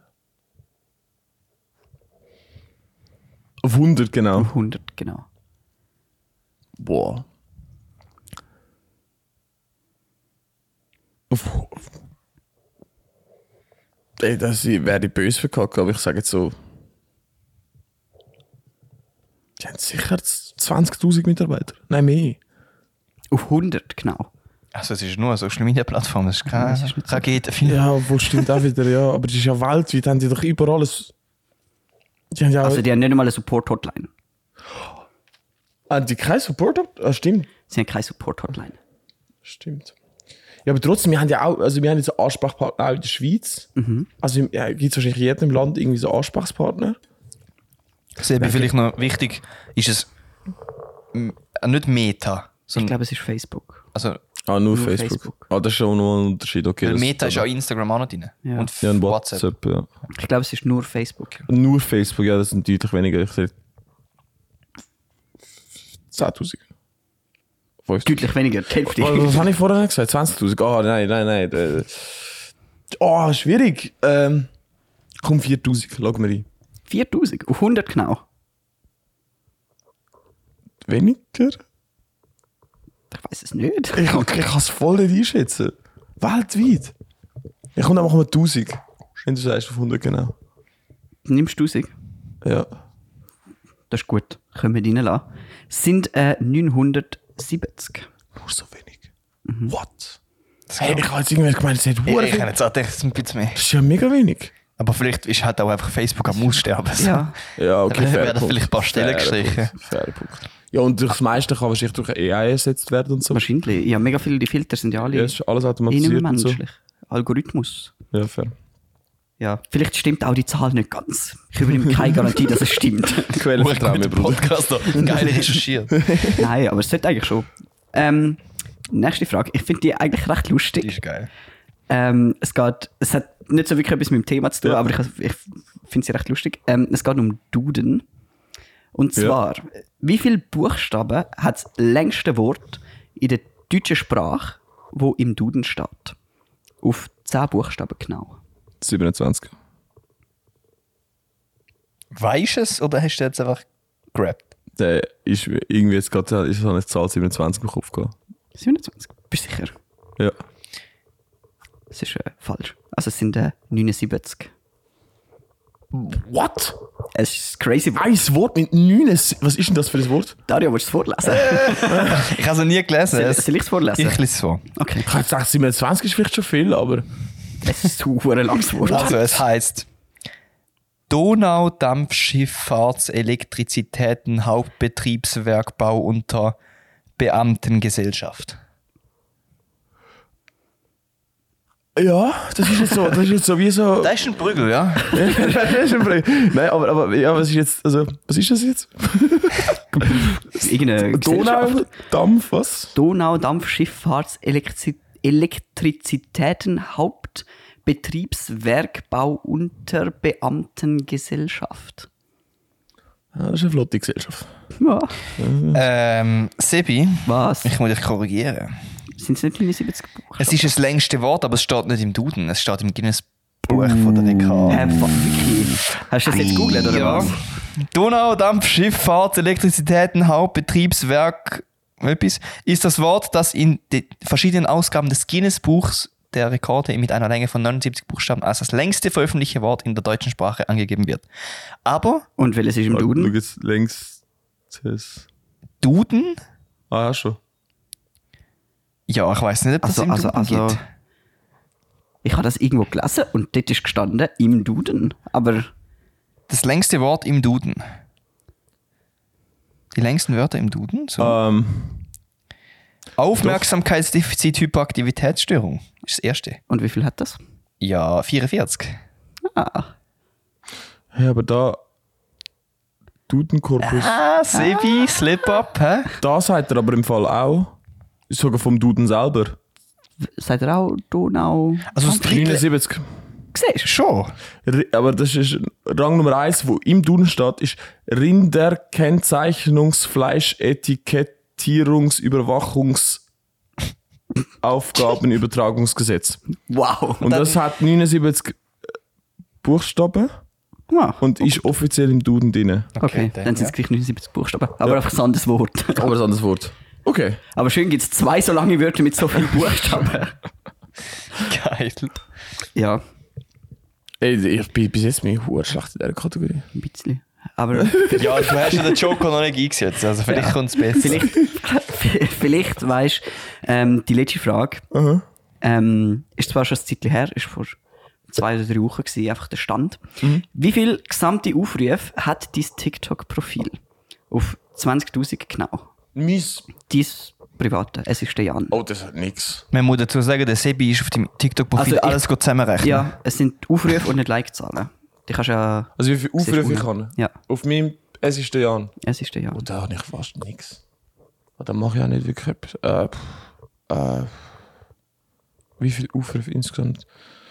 Auf hundert, genau. Auf hundert genau. Boah. Auf... auf Ey, das wäre ich böse verkackt, aber ich sage jetzt so... Die haben sicher zwanzigtausend Mitarbeiter. Nein, mehr. Auf hundert genau. also es ist nur eine Social Media Plattform, das ist keine Das ist nicht so. Rakete. Ja, obwohl stimmt auch wieder, ja. Aber das ist ja weltweit, haben die doch überall alles... Die haben ja... Also die haben nicht einmal eine Support-Hotline. haben die keinen Support? Ah, stimmt. Sie haben keine Support-Hotline. Stimmt. Ja, aber trotzdem, wir haben ja auch, also wir haben jetzt einen Ansprechpartner auch in der Schweiz. Also ja, gibt es wahrscheinlich in jedem Land irgendwie so einen Ansprechpartner. Sebi, vielleicht noch wichtig, ist es m- nicht Meta, Ich sondern glaube, es ist Facebook. also, Ah, nur, Nur Facebook. Facebook. Ah, das ist schon noch ein Unterschied. Okay, weil das- Meta ist auch Instagram auch noch drin. Ja. Und Ja, ein WhatsApp. WhatsApp, ja. Ich glaube, es ist nur Facebook. Nur Facebook, ja, das sind deutlich weniger. Ich sage zehntausend. Deutlich weniger, die Hälfte. Was, was habe ich vorher gesagt? zwanzigtausend? Ah, nein, nein, nein. Äh, Oh, schwierig. Ähm, komm, viertausend, log mir ein. viertausend, auf hundert genau. Weniger? Ich weiß es nicht. Ich, ich kann es voll nicht einschätzen. Weltweit. Ich komme einfach mal tausend. Wenn du sagst, auf hundert, genau. Nimmst du tausend? Ja. Das ist gut. Können wir reinlassen. Sind äh, neunhundertsiebzig. Nur so wenig. What? Hey, ich habe jetzt irgendwie gemeint, es hat Ich, hure ich viel. hätte jetzt auch gedacht, es ist ein bisschen mehr. Das ist ja mega wenig. Aber vielleicht ist halt auch einfach Facebook am Aussterben. Ja. Ja, okay. Dann fairer werden Punkt. vielleicht ein paar Stellen Fairer gestrichen. Punkt. Fairer Punkt. Ja, und durch das meiste kann wahrscheinlich durch A I ersetzt werden und so. Wahrscheinlich. Ja, mega viele die Filter sind ja alle Ja, es ist alles eh nicht automatisiert mehr und so. menschlich. Algorithmus. Ja, fair. Ja. Vielleicht stimmt auch die Zahl nicht ganz. Ich übernehme keine Garantie, dass es stimmt. Quelle vertrauen mir, Bruder. Podcast da. Geil recherchiert. Nein, aber es sollte eigentlich schon. Ähm, nächste Frage. Ich finde die eigentlich recht Die lustig. ist geil. Ähm, es geht, es hat nicht so wirklich etwas mit dem Thema zu tun, Ja. aber ich, ich finde sie recht lustig. Ähm, es geht um Duden. Und Ja. zwar, wie viele Buchstaben hat das längste Wort in der deutschen Sprache, wo im Duden steht? Auf zehn Buchstaben genau. siebenundzwanzig. Weißt du es oder hast du jetzt einfach gerappt? Der ist irgendwie jetzt gerade ist so eine Zahl siebenundzwanzig im Kopf gehabt. siebenundzwanzig. Bist du sicher? Ja. Das ist äh, falsch. Also es sind äh, neunundsiebzig. What? Es ist crazy. Ein Wort mit neun. Was ist denn das für ein Wort? Dario, willst du es vorlesen? Ich habe es noch nie gelesen. Soll, Es- soll ich es vorlesen? Ich lese es vor. Okay. Ich hätte gesagt, siebenundzwanzig ist vielleicht schon viel, aber. Es ist ein verdammt langes Wort. Also es heisst Donaudampfschifffahrtselektrizitäten Hauptbetriebswerkbau unter Beamtengesellschaft. Ja, das ist jetzt so, das ist jetzt so wie so. Das ist ein Prügel, ja? Nein, aber, aber ja, was ist jetzt, also, was ist das jetzt? Irgendeine Gesellschaft. Donaudampf, was? Donaudampfschifffahrtselektrizitäten Hauptbetriebswerkbau unter Beamtengesellschaft. Ja, das ist eine flotte Gesellschaft. Ja. ähm, Sebi, Was? ich muss dich korrigieren. Sind es nicht neunundsiebzig Buchstaben? Es ist das längste Wort, aber es steht nicht im Duden. Es steht im Guinness-Buch von der W K. Hä, fuck, wirklich? Hast du das jetzt gegoogelt, oder Ja. was? Donaudampfschifffahrt, Elektrizitäten, Hauptbetriebswerk, etwas, ist das Wort, das in den verschiedenen Ausgaben des Guinness-Buchs der Rekorde mit einer Länge von neunundsiebzig Buchstaben als das längste veröffentlichte Wort in der deutschen Sprache angegeben wird. Aber Und welches ist im Schau Duden? jetzt längs. Duden? Ah, ja, schon. Ja, ich weiß nicht, ob das Also, im also, Duden also. gibt. Ich habe das irgendwo gelesen und dort ist gestanden, im Duden. Aber Das längste Wort im Duden. Die längsten Wörter im Duden? So. Ähm, Aufmerksamkeitsdefizit, Hyperaktivitätsstörung ist das erste. und wie viel hat das? Ja, vierundvierzig. Ah, ja, aber da. Dudenkorpus. Ah, Sebi, Slip Up, hä? Da sagt er aber im Fall auch. Sogar vom Duden selber. seid ihr auch Donau? Also das dritte, neunundsiebzig. Siehst du? schon. Ri- Aber das ist Rang Nummer eins, wo im Duden steht, ist Rinderkennzeichnungs-Fleischetikettierungs-Überwachungs-Aufgabenübertragungsgesetz. Wow. Und das hat neunundsiebzig Buchstaben Ah, und ist offiziell im Duden drin. okay, dann, dann sind es ja. gleich neunundsiebzig Buchstaben. Aber einfach ein anderes Wort. Aber ein anderes Wort. Okay. Aber schön gibt es zwei so lange Wörter mit so vielen Buchstaben. Geil. Ja, Ey, ich bin bis jetzt mir hure schlecht in dieser Kategorie. ein bisschen. Aber Ja, du hast ja den Joker noch nicht eingesetzt, also vielleicht Ja. kommt es besser. vielleicht, vielleicht weißt du, ähm, die letzte Frage Aha. ähm, ist zwar schon ein Zeitchen her, ist vor zwei oder drei Wochen gewesen, einfach der Stand. Wie viel gesamte Aufrufe hat dein TikTok-Profil? Auf zwanzigtausend genau. Mies. Dein private, es ist der Jan. Oh, das hat nix. Man muss dazu sagen, der Sebi ist auf dem TikTok-Profil Also ich- alles gut zusammenrechnen. Ja, es sind Aufrufe und nicht Like-Zahlen. Die kannst ja... Also wie viele siehst Aufrufe du ich habe? Ja, Auf meinem Es ist der Jan. es ist der Jan. Oh, da habe ich fast nichts. Da mache ich auch nicht wirklich etwas. Äh, pff, äh, wie viele Aufrufe insgesamt?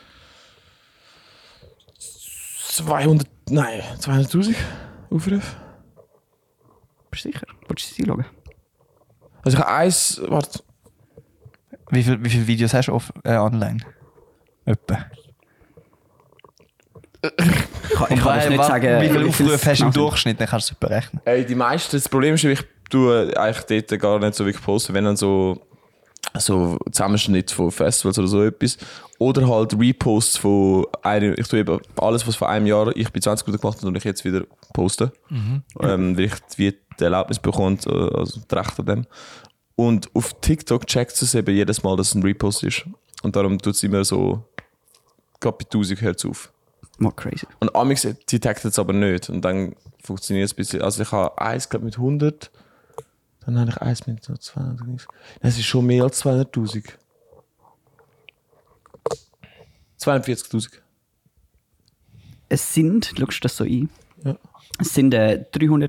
zweihundert, nein, zweihunderttausend Aufrufe. Bist du sicher? Wolltest du sie einschauen? Also ich habe eins, warte, Wie viele wie viel Videos hast du auf, äh, online? Etwa. Ich kann, ich kann das nicht sagen. Wie viele wie viel es Aufrufe hast du im genau Durchschnitt? Dann kannst du es berechnen. ey, die meisten, das Problem ist, ich tue eigentlich dort gar nicht so wirklich posten, wenn dann so, so Zusammenschnitt von Festivals oder so etwas. Oder halt Reposts von einem, ich tue eben alles, was vor einem Jahr ich bei zwanzig Minuten gemacht habe, und ich jetzt wieder posten. Ähm, weil ich wie die Erlaubnis bekomme, also das Recht an dem. Und auf TikTok checkt es eben jedes Mal, dass es ein Repost ist. Und darum tut es immer so, gerade bei tausend Hertz auf. Mal crazy. Und amix detectet es aber nicht. Und dann funktioniert es ein bisschen. Also ich habe eins glaub, mit hundert, dann habe ich eins mit so zweihundert. Das ist schon mehr als zweihunderttausend. zweihundertvierzigtausend. Es sind, schaust du das so ein? Ja. Es sind äh,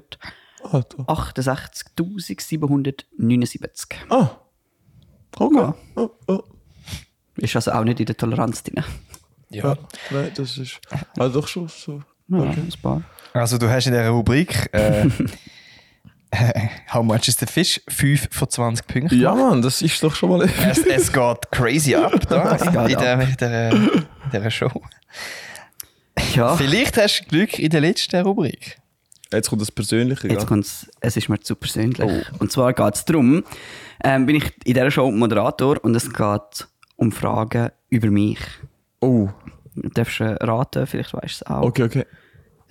Ah, dreihundertachtundsechzigtausendsiebenhundertneunundsiebzig. ah. Okay. Ja. Oh, oh. Ist also auch nicht in der Toleranz drin. Ja. Nein, das ist. Also doch schon so. Ja, Okay. ein paar. Also du hast in dieser Rubrik äh, How much is the fish? fünf von zwanzig Punkten. Ja, Mann, das ist doch schon mal. Es, es geht crazy ab da Es in, geht der, in, der, in dieser Show. Ja, Vielleicht hast du Glück in der letzten Rubrik. Jetzt kommt das Persönliche. jetzt Ja. kommt's, es ist mir zu persönlich. Und zwar geht es darum, ähm, bin ich in dieser Show Moderator und es geht um Fragen über mich. Oh, Du darfst äh, raten, vielleicht weißt du es auch. okay, okay.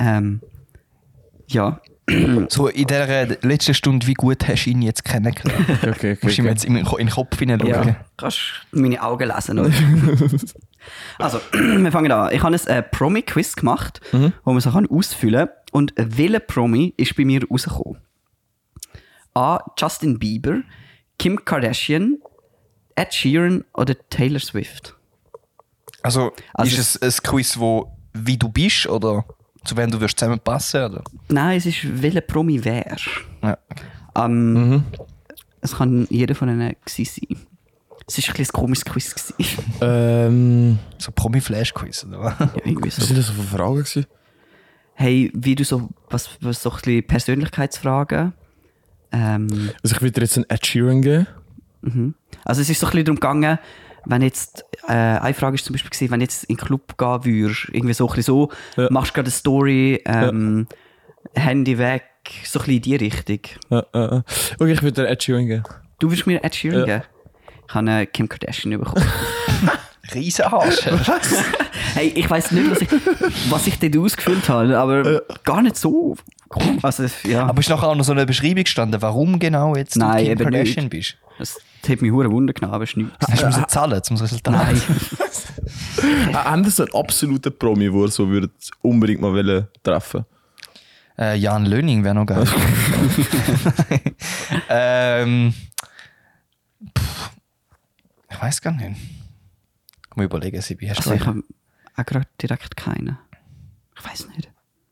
Ähm, ja. So in dieser letzten Stunde, wie gut hast du ihn jetzt kennengelernt? Okay, okay, Musst du ihm okay. jetzt in den Ko- in den Kopf hineinschauen? Ja, kannst meine Augen lesen, oder? Also, wir fangen an. Ich habe ein äh, Promi-Quiz gemacht, Mhm. wo man so kann ausfüllen kann. Und welcher Promi ist bei mir rausgekommen? A. Justin Bieber, Kim Kardashian, Ed Sheeran oder Taylor Swift? Also, Also ist es ein Quiz, wo wie du bist oder zu wem du wirst zusammenpassen? Oder? Nein, es ist, welcher Promi wäre. Ja. Ähm, Mhm. Es kann jeder von ihnen gewesen sein. Es war ein bisschen ein komisches Quiz. gewesen. Ähm, So Promi-Flash-Quiz, oder was? Ja, irgendwie was so. sind das so für Fragen gewesen? Hey, wie du so, was, was so ein bisschen Persönlichkeitsfragen. Ähm, Also ich würde dir jetzt einen Ed Sheeran geben. mhm. Also es ist so ein bisschen darum gegangen, wenn jetzt, äh, eine Frage ist zum Beispiel gewesen, wenn du jetzt in den Club gehen würdest, irgendwie so ein bisschen so, Ja. machst gerade eine Story, ähm, Handy weg, so ein bisschen in die Richtung. Ja, ja, ja. Okay, ich würde dir Ed Sheeran geben. Du würdest mir Ed Sheeran Ja. geben? Ich habe äh, Kim Kardashian bekommen. Riesenarsch. Hey, ich weiss nicht, was ich, was ich dort ausgefüllt habe, aber gar nicht so. cool. Also, ja, Aber ist nachher auch noch so eine Beschreibung gestanden, warum genau jetzt Nein, du Kim eben Kardashian nicht. bist? das hat mich hure Wunder genommen, aber es ist nichts. Hast du müssen zahlen zum Resultat? Nein. Äh, Haben Sie so einen absoluten Promi, den ihr so würdet unbedingt mal wollen treffen? Äh, Jan Löning wäre noch geil. ähm, pff, ich weiß gar nicht. Ich muss überlegen, Sibi, hast Also, du ich einen? habe auch gerade direkt keinen. Ich weiß nicht.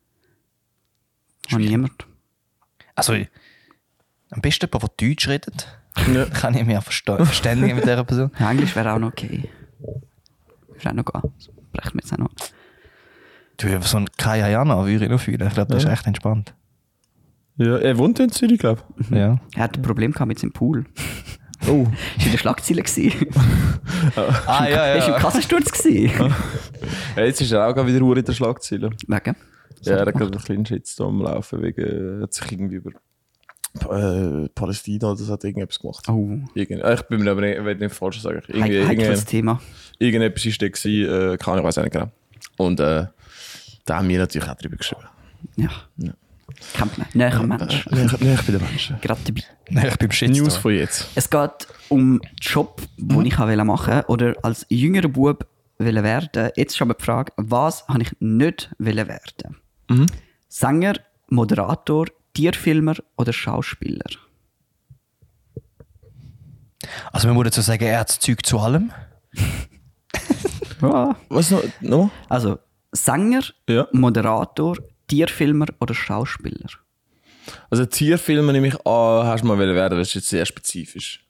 Habe niemand. Also, am besten jemand, der Deutsch redet. Ja. Kann ich mich auch verste- verständigen mit dieser Person. Ja, Englisch wäre auch noch okay. Würde auch noch gehen. Das brechen wir jetzt auch noch. Du, so ein Kaya Jana würde ich noch fühlen. Ich glaube, das ist Ja. echt entspannt. Ja, er wohnt in Zürich, glaube ich. Ja. Er hat ein Problem gehabt mit seinem Pool. Oh. Ist in der Schlagzeile gewesen. Ah, ja, Er war im Kassensturz gewesen. Ja, jetzt ist er auch gerade wieder Uhr in der Schlagzeile. Wegen? Ja, er hat gerade einen kleinen Shitstorm laufen, wegen, er hat sich irgendwie über äh, Palästina oder so hat irgendetwas gemacht. Oh, Irgend, äh, ich bin mir aber nicht, ich will nicht falsch sagen. Irgendwie, He- heikles irgend, Thema. irgendetwas war da, gewesen, äh, keine Ahnung, ich weiß auch nicht genau. Und äh, da haben wir natürlich auch drüber geschrieben. Ja. Ja. Kennt man. Näher Mensch. Äh, nicht, nicht bei den Menschen. Gerade dabei. Nein, ich bin Shitstorm. News von jetzt. Es geht um den Job, den ich machen wollte oder als jüngerer Bub wollte werden. Jetzt ist aber die Frage, was habe ich nicht wollen werden? Mhm. Sänger, Moderator, Tierfilmer oder Schauspieler? Also, man muss dazu sagen, er hat das Zeug zu allem. Ja. Was noch? noch? Also Sänger, Ja. Moderator, Tierfilmer oder Schauspieler? Also Tierfilme nehme ich an, hast du mal wollen werden, das ist jetzt sehr spezifisch.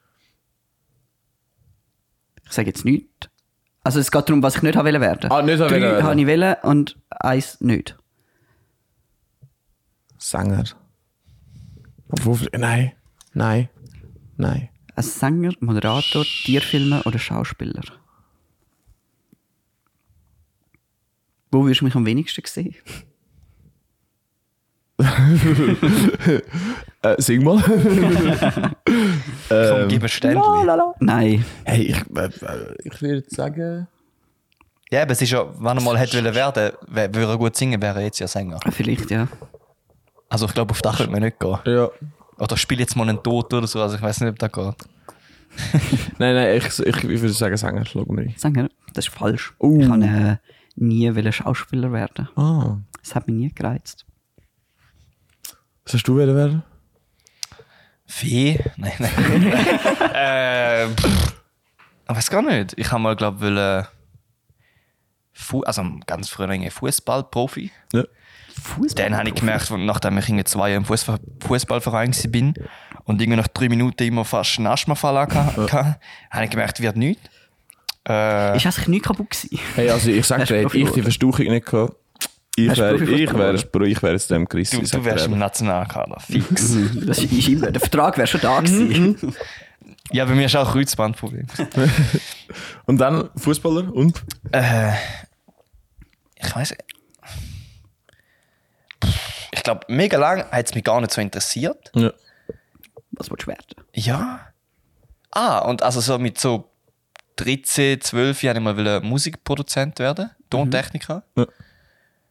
Ich sage jetzt nichts. Also es geht darum, was ich nicht habe wollen werden. Ah, nicht haben Drei wollen werden. habe ich wollen und eins nicht. Sänger. Obwohl, nein, nein, nein. Ein Sänger, Moderator, Tierfilmer oder Schauspieler? Wo würdest du mich am wenigsten sehen? Äh, sing mal. Komm, gib ein Ständchen. Nein. Hey, ich, äh, äh, ich würde sagen... Ja, aber es ist ja, wenn er mal hätte wollen werden, wär- würde er gut singen, wäre er jetzt ja Sänger. Vielleicht, ja. Also ich glaube, auf das könnte man nicht gehen. Ja. Oder spiel jetzt mal einen Tod oder so, also ich weiß nicht, ob das geht. Nein, nein, ich, ich, ich würde sagen Sänger, schlag mir rein. Sänger, das ist falsch. Uh. Ich wollte äh, nie wollen Schauspieler werden. Ah. Das hat mich nie gereizt. Was hast du wollen werden? Fee? Nein, nein. äh, pff, ich weiß gar nicht. Ich habe mal, glaube ich, wollen... Fu- also ganz früher ein Fußballprofi. Ja. Fußball. Dann habe ich gemerkt, nachdem ich irgendwie zwei Jahre im Fußball- Fußballverein war und irgendwie nach drei Minuten immer fast einen Asthmafall hatte, habe ich gemerkt, wird nichts. Äh, Ist eigentlich nicht kaputt gewesen? Hey, also ich sag Hast dir, du hätte ich die Verstauchung nicht gehabt, ich Hast du wäre Profifußballer ich wär, ich wär jetzt dem Chris. du, ich sag du dir wärst im ehrlich. Nationalkader, fix. Das ist immer, der Vertrag wäre schon da gewesen. Ja, bei mir ist auch ein Kreuzbandproblem. Und dann Fußballer und? Äh, ich weiß Ich glaube, mega lang hat es mich gar nicht so interessiert. Ja. Was willst du werden? Ja. Ah, und also so mit so dreizehn, zwölf Jahren wollte ich mal Musikproduzent werden, Tontechniker. Ja.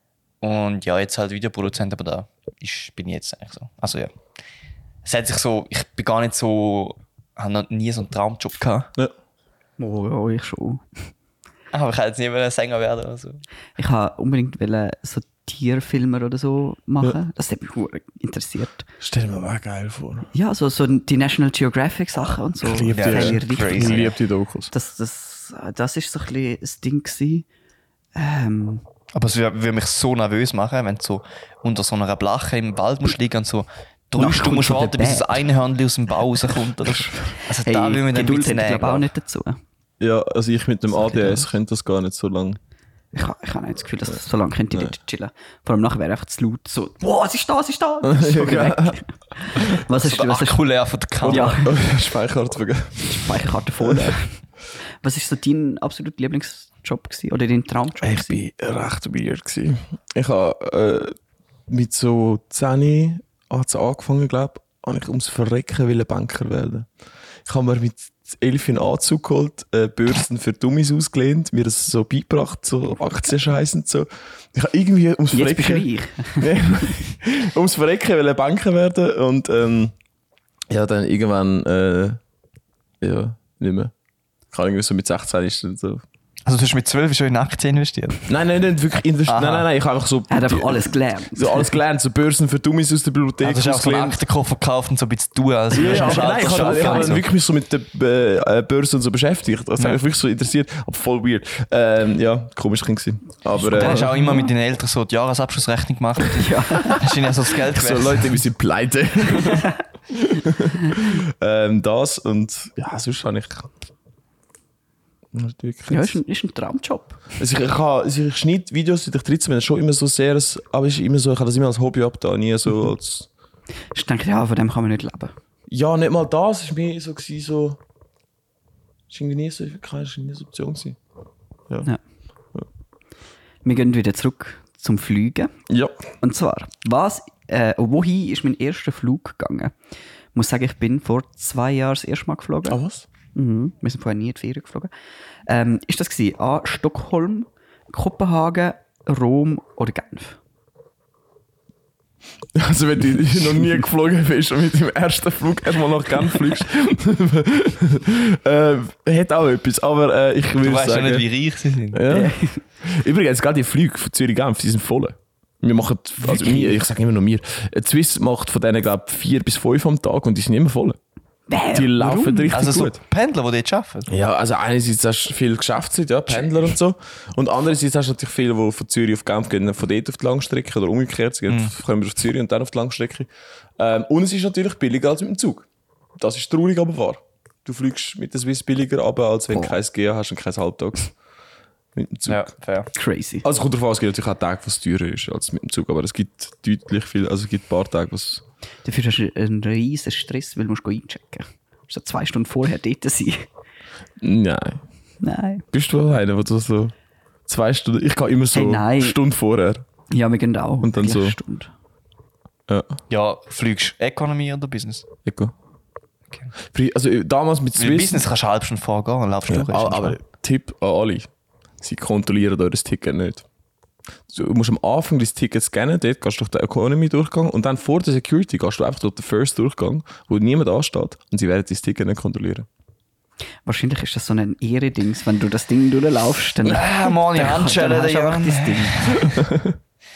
Und ja, jetzt halt Videoproduzent, aber da ist, bin ich jetzt eigentlich so. Also ja. Es hat sich so, ich bin gar nicht so, habe noch nie so einen Traumjob gehabt. Ja. Oh, ja, ich schon. Aber ich hätte jetzt nie wollen Sänger werden oder so. Ich wollte unbedingt wollen, so Tierfilmer oder so machen. Ja. Das hat mich verdammt interessiert. Stell mir mal geil vor. Ja, so, so die National Geographic Sachen und so. Ich liebe das die, habe ich ja, richtig ich liebe die Dokus. Das, das, das ist so ein bisschen das Ding gewesen. Ähm, Aber es würde würd mich so nervös machen, wenn du so unter so einer Blache im Wald musst liegen und so drei Stunden musst warten, bis das eine Hörnchen aus dem Bau rauskommt. Oder so. Also hey, da will man dann Geduld mitnehmen. Ich glaube auch nicht dazu. Ja, also ich mit dem A D S könnte das gar nicht so lange. Ich habe ich hab nicht das Gefühl, dass das so lange könnte ich dort chillen. Vor allem nachher wäre einfach zu laut. So, wow, es ist da, es ist da. So weg. Was ist, so was ist Akku leer von der Kamera. Ja. Oh, Speicherkarte vergessen. Speicherkarte voll. Was ist so dein absoluter Lieblingsjob gewesen? Oder dein Traumjob? Ich war recht weird gewesen. Ich habe äh, mit so zehn hat's angefangen, glaube ich, habe ich ums Verrecken wollen Banker werden. Ich habe mir mit elf einen Anzug geholt, äh, Börsen für Dummies ausgelehnt, mir das so beigebracht, so Aktienscheiß und so. Ich habe irgendwie ums Jetzt bist du Verrecken... Nee, ums Verrecken wollen Banker werden und ähm, ja, dann irgendwann äh, ja, nicht mehr. Ich habe irgendwie so mit sechzehn ist dann so... Also du hast mit zwölf schon in Aktien investiert? Nein, nein, nicht wirklich investiert. Nein, nein, nein, ich habe einfach so... Er hat einfach alles gelernt. So alles gelernt, so Börsen für Dummies aus der Bibliothek. Also du hast auch so einen Aktenkoffer gekauft und so ein bisschen tun, als Ja, würdest du ja, am aber nein, ich Schalter habe ich arbeiten habe und so. wirklich mich so mit der äh, Börse und so beschäftigt. Das hat Ja. mich wirklich so interessiert, aber voll weird. Ähm, ja, komisch Kind gewesen. Aber Du hast äh, auch immer mit deinen Eltern so die Jahresabschlussrechnung gemacht. Ja. Hast ihnen ja so das Geld so gewährt. Leute, wir sind pleite. ähm, das und ja, sonst habe ich... Wirklich Ja, ist ein, ist ein Traumjob. Also ich, ich, habe, also ich schneide Videos, seit ich dreizehn bin, schon immer so sehr, aber es ist immer so, ich habe das immer als Hobby abgetan, nie so als... Ich denke, ja, von dem kann man nicht leben. Ja, nicht mal das, es war mir so, gewesen, so... Es war irgendwie nie so, keine nie so Option gewesen. Ja. Ja. Wir gehen wieder zurück zum Fliegen. Ja. Und zwar, was, äh, wohin ist mein erster Flug gegangen? Ich muss sagen, ich bin vor zwei Jahren das erste Mal geflogen. Ah, was? Mhm. Wir sind vorher nie in die Ferien geflogen. Ähm, ist das gewesen? A. Stockholm, Kopenhagen, Rom oder Genf? Also wenn du noch nie geflogen bist und mit dem ersten Flug erstmal nach Genf fliegst, äh, hat auch etwas, aber äh, ich würde Du weißt ja sagen... nicht, wie reich sie sind. Ja. Übrigens, gerade die Flüge von Zürich-Genf, die sind voll. Wir machen, also wir, ich sage immer noch wir, Swiss macht von denen, glaube ich, vier bis fünf am Tag und die sind immer voll. Wer? Die laufen Warum? richtig Also so gut. Pendler, die dort arbeiten. Ja, also einerseits hast du viel Geschäftszeit, ja, Pendler und so. Und andererseits hast du natürlich viele, die von Zürich auf Genf gehen, von dort auf die Langstrecke oder umgekehrt. Sie gehen, kommen wir auf Zürich und dann auf die Langstrecke. Ähm, und es ist natürlich billiger als mit dem Zug. Das ist traurig, aber wahr. Du fliegst mit der Swiss billiger runter, als wenn du Oh. kein G A hast und kein Halbtags mit dem Zug. Ja, fair. Crazy. Also kommt darauf an, es gibt natürlich auch Tage, wo es teurer ist als mit dem Zug, aber es gibt deutlich viel, also es gibt ein paar Tage, was... Dafür hast du einen riesen Stress, weil du musst einchecken. Du musst zwei Stunden vorher dort sein. Nein. Nein. Bist du einer, der so zwei Stunden... Ich gehe immer so Hey, nein. eine Stunde vorher. Ja, wir gehen auch. Und dann gleiche so. Stunde. Ja, Ja, fliegst du Economy oder Business? egal. Also äh, damals mit Weil Swiss... Business kannst du eine halbe Stunde vorgehen und laufst Ja, durch. ist aber, aber entspannt. Tipp an alle: Sie kontrollieren euer Ticket nicht. Du musst am Anfang dein Ticket scannen, dort gehst du durch den Economy-Durchgang und dann vor der Security gehst du einfach durch den First-Durchgang, wo niemand ansteht und sie werden dein Ticket nicht kontrollieren. Wahrscheinlich ist das so ein Ehre-Dings. Wenn du das Ding durchlaufst, dann... Ah, Mann, die dann- Handschellen, dann hast du ja. einfach dein Ding.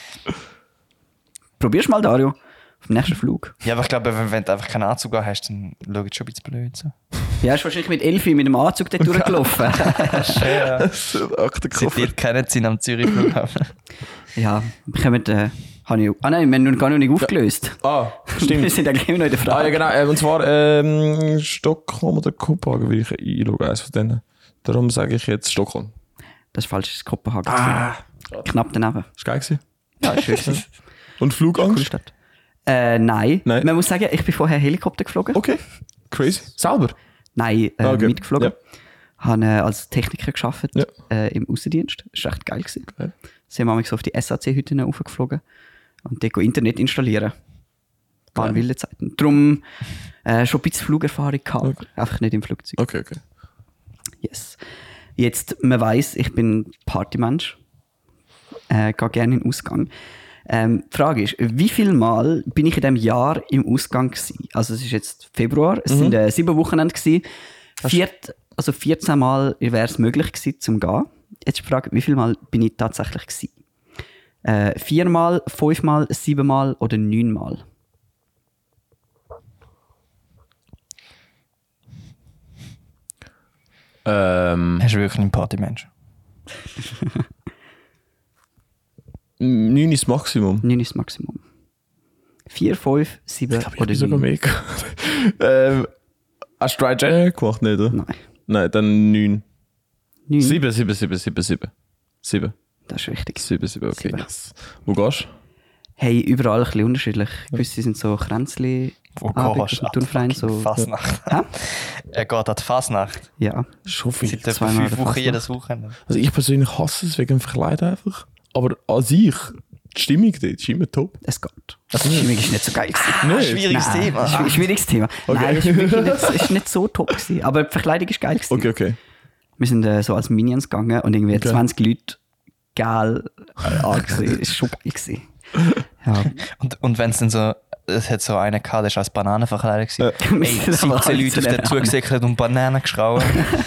Probier's mal, Dario. Auf dem nächsten Flug. Ja, aber ich glaube, wenn, wenn du einfach keinen Anzug hast, dann schaut es schon ein bisschen blöd. So. Ja, ist wahrscheinlich mit Elfi mit dem Anzug dort durchgelaufen. Ja. So, Aktenkoffer. Seit ihr kennt sie am Zürich Flughafen. Ja, wir kommen... Äh, habe ich, ah nein, wir haben noch gar noch nicht aufgelöst. Ah, Wir stimmt. sind eigentlich immer noch in der Ah, Frage. ja, genau. äh, Und zwar ähm, Stockholm oder Kopenhagen will ich einloggen, eins von denen. Darum sage ich jetzt Stockholm. Das ist falsch, das ist Kopenhagen. Ah, Knapp daneben. ist geil gewesen. Ja, ist schön. Und Coole Flugangst? Stadt. Äh, nein. Nein. Man muss sagen, ich bin vorher Helikopter geflogen. Okay, crazy. Selber? Nein, äh, Ah, okay. mitgeflogen. Ja. Habe äh, als Techniker gearbeitet Ja. äh, im Aussendienst. Das war echt geil. Gewesen. Geil. Sind wir so auf die S A C-Hütten hochgeflogen und dort Internet installieren. Waren Geil. wilde Zeiten. Darum äh, schon ein bisschen Flugerfahrung gehabt. Okay. Einfach nicht im Flugzeug. Okay, okay. Yes. Jetzt, man weiss, ich bin Partymensch. äh, gehe gerne in den Ausgang. Ähm, die Frage ist, wie viel Mal bin ich in diesem Jahr im Ausgang gewesen? Also es ist jetzt Februar, es mhm. sind äh, sieben Wochenende gewesen. Viert, also vierzehn Mal wäre es möglich gewesen, zum gehen. Jetzt ist die Frage, wie viel Mal bin ich tatsächlich gewesen? Äh, viermal, fünfmal, siebenmal oder neunmal? Ähm, Hast du wirklich einen Partymensch? neun ist das Maximum. neun ist das Maximum. vier, fünf, sieben Ich oder bin sogar neun? mega. ähm, hast du Dry January gemacht, nicht, oder? Nein. Nein, dann neun. neun? sieben, sieben, sieben, sieben, sieben. sieben. Das ist richtig. sieben, sieben, okay. Sieben. Yes. Wo gehst du? Hey, überall ein bisschen unterschiedlich. Gewisse sind so Kränzli, Wo Abend- gehst und Turnverein, so. Fasnacht. Hä? Er geht an die Fasnacht. Ja. Schon viel. Seit etwa zweimal fünf der Wochen Fasnacht. jedes Wochenende. Also ich persönlich hasse es wegen dem Verkleiden einfach. Aber an sich, die Stimmung dort ist immer top. Es geht. Also die Stimmung ist nicht so geil gewesen. Nein. Schwieriges Nein, Thema. Schw- Schwieriges Thema. Okay. Nein, es ist wirklich nicht, es ist nicht so top gewesen. Aber die Verkleidung ist geil gewesen. Okay, okay. Wir sind äh, so als Minions gegangen und irgendwie Okay. zwanzig Leute geil äh, angesehen. Das war schon geil gewesen. Ja. Und, und wenn es dann so, es hat so einen gehabt, der war als Banane verkleidet. Wir Ey, sind aber siebzehn alle Leute auf zu den Bananen. zugesäckelt und Bananen geschrauen.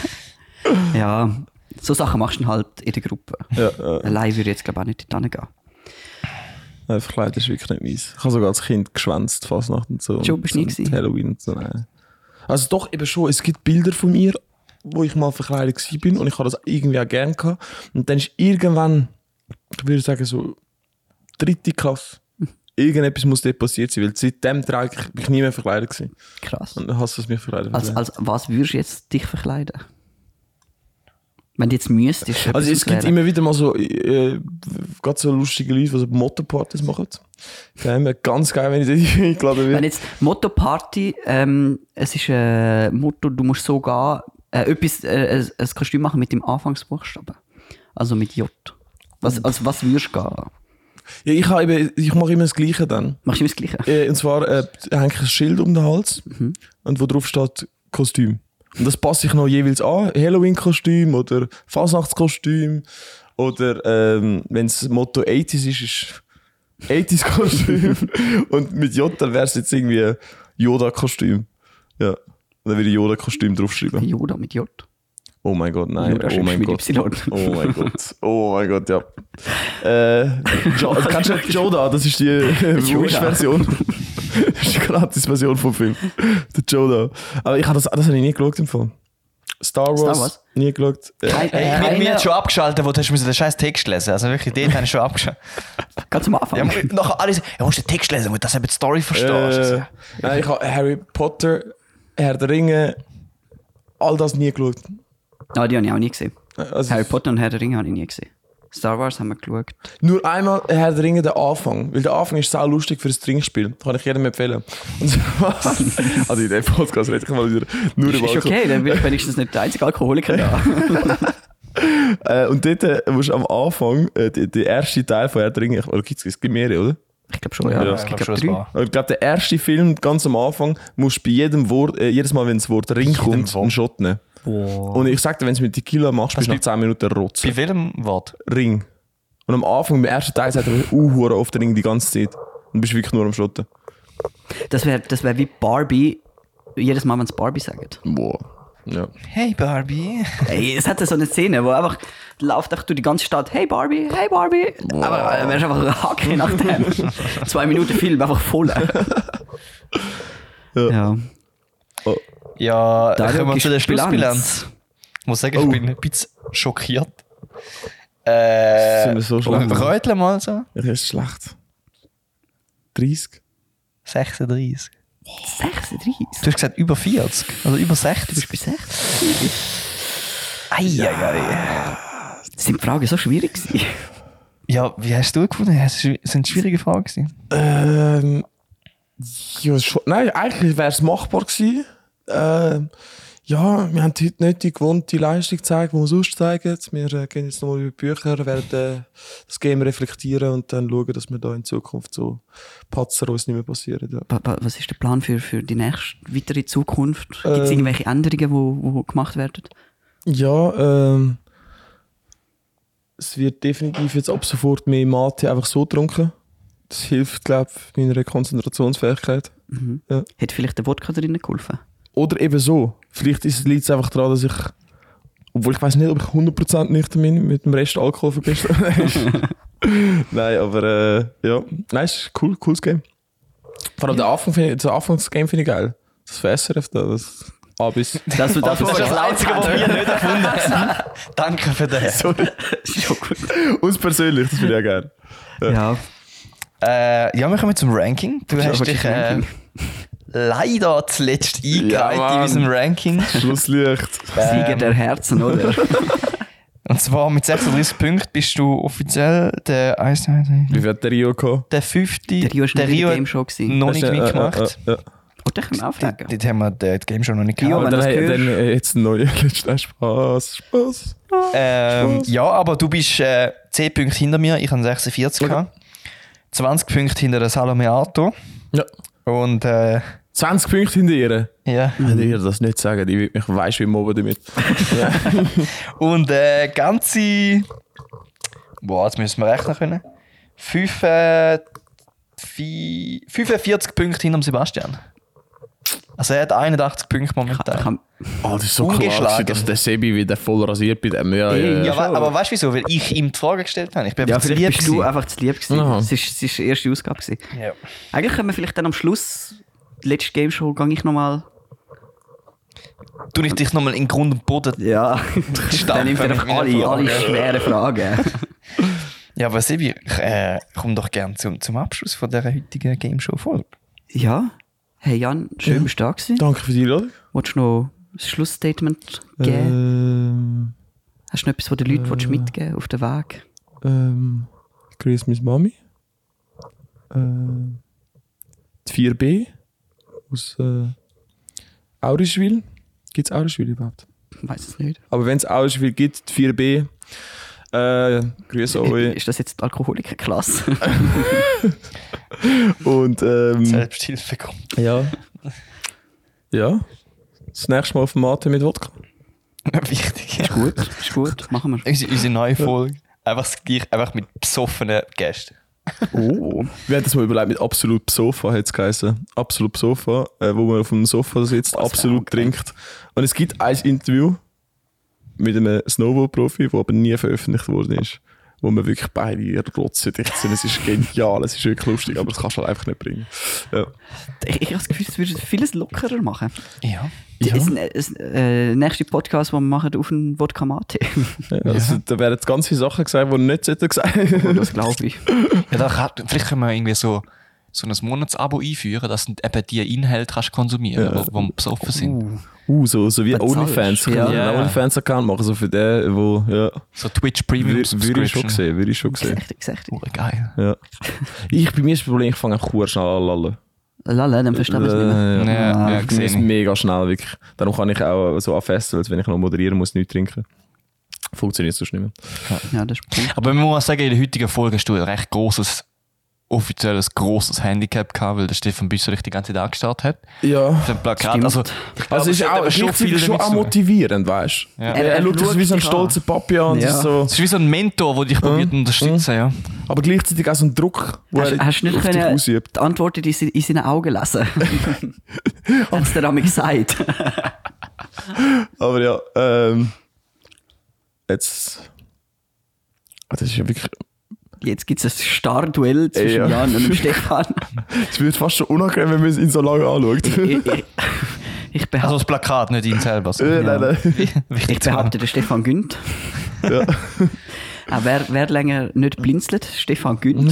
Ja, so Sachen machst du dann halt in der Gruppe. Ja, äh, Allein würde ich jetzt glaube ich auch nicht dort gehen. nein, Verkleiden ist wirklich nicht meins. Ich habe sogar als Kind geschwänzt, Fasnacht und so. Schon, und bist du nie und gewesen? Halloween und so, nein. Also doch, eben schon, es gibt Bilder von mir, wo ich mal verkleidet gewesen bin und ich habe das irgendwie auch gerne gehabt. Und dann ist irgendwann, ich würde sagen so, dritte Klasse, irgendetwas muss dort passiert sein, weil seitdem trage ich, bin ich nie mehr verkleidet gewesen. Krass. Und dann hasse es mich verkleidet. Als, als was würdest du jetzt dich verkleiden? Wenn du jetzt müsstest. etwas Also es gibt auswählen. immer wieder mal so, äh, gerade so lustige Leute, die so Motto-Partys machen. Ähm, ganz geil, wenn ich da eingeladen Wenn werde. jetzt Motto-Party, ähm, es ist ein Motto, du musst so gehen, äh, etwas, äh, ein, ein Kostüm machen mit dem Anfangsbuchstaben. Also mit J. Was, also was würdest du gehen? Ja, ich, habe eben, ich mache immer das Gleiche dann. Machst du immer das Gleiche? Äh, und zwar äh, hänge ich ein Schild um den Hals Mhm. und wo drauf steht Kostüm. Und das passe ich noch jeweils an. Halloween-Kostüm oder Fasnachtskostüm. Oder ähm, wenn das Motto achtziger ist, ist achtziger-Kostüm. Und mit J wäre es jetzt irgendwie Yoda-Kostüm. Ja. Und dann würde ich Yoda-Kostüm draufschreiben. Yoda mit J. Oh mein Gott, nein. Yoda oh schreibst mein mit Gott. Y. Oh mein Gott. Oh mein Gott, ja. Äh, jo, kennst du nicht Yoda? Das ist die äh, Yoda. Wish-Version. Das ist die Gratis-Version vom Film. Der Yoda. Aber ich habe das, das habe ich nie geschaut im Fall. Star Wars, Star Wars? nie geschaut. Äh, Kein- Hey, äh, wir, wir einer- haben schon abgeschaltet, wo du hast den scheiß Text lesen. Also wirklich, den habe ich schon abgeschaltet. Ganz am Anfang. Ja, nachher alles, ja, musst den Text lesen, damit du eben die Story verstehst. äh, nein, ich habe Harry Potter, Herr der Ringe, all das nie geschaut. Ah, die habe ich auch nie gesehen. Also, Harry Potter und Herr der Ringe habe ich nie gesehen. Star Wars haben wir geschaut. Nur einmal Herr der Ringe, der Anfang. Weil der Anfang ist sau lustig für das Trinkspiel. Das kann ich jedem empfehlen. Und was? Also in dem Podcast rede ich mal wieder nur Ist, über ist Alkohol. okay, dann bin ich wenigstens nicht der einzige Alkoholiker da. Äh, und dort äh, musst du am Anfang, äh, der, der erste Teil von Herr der Ringe, oder gibt es mehrere, oder? Ich glaube schon, ja. Ja, es ich gibt glaub glaub, schon, es drei. war. Aber ich glaube, der erste Film, ganz am Anfang, musst du bei jedem Wort, äh, jedes Mal, wenn das Wort Ring jedem kommt, Wort. einen Shot nehmen. Und ich sag dir, wenn du es mit Tequila machst, bist du nach zehn Minuten rotz. Bei welchem Wort? Ring. Und am Anfang, im ersten Teil, sagt er, uh, hure auf den Ring die ganze Zeit. Und du bist wirklich nur am Schotten. Das wäre das wär wie Barbie, jedes Mal, wenn es Barbie sagt. Boah. Ja. Hey Barbie. Ey, es hat so eine Szene, wo einfach läuft echt durch die ganze Stadt, hey Barbie, hey Barbie. Aber äh, wärst einfach ein Hacke nach dem. Zwei Minuten Film, einfach voll. Ja. Ja. Ja, Dario, kommen wir zu der gibst Bilanz? Schlussbilanz. Ich muss sagen, ich Oh. bin ein bisschen schockiert. Äh, Sind wir so schlecht? Räutle mal so. Ich ist schlecht. dreißig? sechsunddreißig. sechsunddreißig? Du hast gesagt über vierzig, also über Du sechzig. bist bei sechzig? Eieiei. Sind die Fragen so schwierig gewesen? Ja, wie hast du gefunden? Es sind schwierige Fragen gewesen. Ähm, ja, schon, nein, eigentlich wäre es machbar gewesen. Ähm, ja, wir haben heute nicht die gewohnte Leistung gezeigt, die wir sonst zeigen. Wir äh, gehen jetzt nochmal über die Bücher, werden äh, das Game reflektieren und dann schauen, dass wir da in Zukunft so Patzer uns nicht mehr passieren. Ja. Wa- wa- Was ist der Plan für, für die nächste weitere Zukunft? Gibt es Ähm. irgendwelche Änderungen, die wo, wo gemacht werden? Ja, ähm, es wird definitiv jetzt ab sofort mehr Mate einfach so getrunken. Das hilft, glaube ich, meiner Konzentrationsfähigkeit. Mhm. Ja. Hat vielleicht der Wodka drin geholfen? Oder eben so. Vielleicht liegt es einfach daran, dass ich, obwohl ich weiß nicht, ob ich hundert Prozent nüchtern bin, mit dem Rest Alkohol vergesse. Nein, aber äh, ja. Nein, es ist cool, cooles Game. Vor allem der Anfang, find ich, das Anfangsgame finde ich geil. Das für S R F da, das A bis... Das, das, das, Das ist das Einzige, was wir nicht erfunden haben. Danke für das. Sorry. schon gut. Uns persönlich, das finde ich auch geil. Ja. Äh, ja, wir kommen zum Ranking. Du Ja, hast was dich ist äh, Ranking? leider zuletzt eingereiht Ja, in Mann. unserem Ranking. Schlusslicht. Sieger der Herzen, oder? Und zwar mit sechsunddreißig Punkten bist du offiziell der eins, zwei, drei, Wie viel hat der Rio gehabt? der fünfte. Der Rio war der nicht in Rio der hat Game Show gewesen. noch nicht Hast du- äh, mitgemacht. äh, äh, äh. Oh, den können wir auflegen. Dort haben wir die Game Show noch nicht Rio, gehabt. wenn dann, du das dann hörst. äh, jetzt ein neuer letzter Spaß. Spaß. Ähm, Spaß. ja, aber du bist äh, zehn Punkte hinter mir, ich habe sechsundvierzig Okay. gehabt. zwanzig Punkte hinter der Salome Arto. Ja. Und äh, zwanzig Punkte hinter ihr. ja. Ich würde ihr das nicht sagen, ich, ich weiss, wie mobben damit. Ja. Und äh, ganze. Boah, jetzt müssen wir rechnen können. Fünf, äh, vi- fünfundvierzig Punkte hinter dem Sebastian. Also er hat einundachtzig Punkte momentan. Ich kann, Oh, das ist so Ungeschlagen. klar, dass der Sebi wieder voll rasiert bei dem. Ja, ja, Ey, ja. Ja, wa- aber weißt du wieso? Weil ich ihm die Frage gestellt habe. Ich bin ja, einfach zu vielleicht lieb bist du gewesen. einfach zu lieb gewesen. Aha. Es ist, es ist die erste Ausgabe gewesen. Ja. Eigentlich können wir vielleicht dann am Schluss, die letzte Game Show, gehe ich nochmal. Tu ich dich nochmal in Grund und Boden. Ja, dann nimmt er mit einfach meinen alle, alle Fragen. schweren Fragen. Ja, aber Sebi, ich äh, komm doch gerne zum, zum Abschluss von dieser heutigen Game Show Folge. Ja. Hey Jan, schön Ja. bist du da gewesen. Danke für die Einladung. Wolltest du noch ein Schlussstatement geben? Ähm, Hast du noch etwas, was den Leuten äh. willst mitgeben auf den Weg? ähm, ich grüße meine Mami. Ähm, die vier B aus äh, Aurischwil. Gibt es Aurischwil überhaupt? Ich weiß es nicht. Aber wenn es Aurischwil gibt, die vier B. Äh, grüße euch. Ist das jetzt die Alkoholikerklasse? Und ähm, Selbsthilfegruppe. ja. Ja. Das nächste Mal auf dem Mate mit Wodka. Wichtig. Ist gut, ist gut. Machen wir. Unsere, unsere neue Folge. Einfach das gleiche, einfach mit besoffenen Gästen. Oh. Wir haben das mal überlegt, mit absolut Psofa hat es geheißen. Absolut Psofa, äh, wo man auf dem Sofa sitzt, Das wär absolut auch geil. trinkt. Und es gibt ein Interview mit einem Snowboard-Profi, das aber nie veröffentlicht worden ist, wo man wirklich beide rotzendicht sind. Es ist genial, es ist wirklich lustig, aber das kannst du halt einfach nicht bringen. Ja. Ich, ich habe das Gefühl, es würde vieles lockerer machen. Ja. Ja. Das, das äh, nächste Podcast, den wir machen, auf einen Wodka Mate. Ja, also, da werden jetzt ganz viele Sachen gesagt, die nicht gesagt sollten. Das glaube ich. Ja, da kann, vielleicht können wir irgendwie so, so ein Monatsabo einführen, dass du eben die Inhalte kannst konsumieren Ja. kannst, die besoffen sind. Uh, so, so wie Bezahlst. OnlyFans. Ich Ja. kann einen Ja. OnlyFans-Account machen, so für den, wo, ja, So Twitch Premium würde würde ich schon Subscription. sehen, würde ich schon sehen. Gesagt, gesagt. Oh, geil. Ja. Ich, bei mir ist das Problem, ich fange einfach sehr schnell an lallen. Lala, dann verstehen wir es nicht mehr. Äh, Ja, Ah, ja, Bei mir gesehen. ist mega schnell, wirklich. Darum kann ich auch so an Festivals, wenn ich noch moderieren muss, nichts trinken. Funktioniert sonst nicht mehr. Ja, das ist cool. Aber man muss sagen, in der heutigen Folge hast du ein recht grosses, offizielles grosses Handicap gehabt, weil der Stefan Büsserich die ganze Zeit angestarrt hat. Ja. Auf dem Plakat. Stimmt. Also, ich glaube, Also es ist hat auch, aber schon, viel schon damit auch zu tun. motivierend, weißt du? Ja. Er, er schaut das wie so ein stolzer Papi an und Ja. ist so, Es ist wie so ein Mentor, der dich probiert zu unterstützen. Ja. aber gleichzeitig auch so ein Druck, wo Hast, er hast du nicht auf dich können ausübt. die Antwort in, se- in seinen Augen lesen? Hat es dir damit gesagt? Aber ja, ähm, jetzt... Ah, das ist ja wirklich... Jetzt gibt es ein Star-Duell zwischen Ja. Jan und dem Stefan. Es wird fast schon unangenehm, wenn man ihn so lange anschaut. Ich, ich, ich, Also behaupte, das Plakat, nicht ihn selber. So. Äh, nein, nein. Wichtig ich zu behaupte, der Stefan gönnt. Ja. Auch wer, wer länger nicht blinzelt, Stefan gönnt.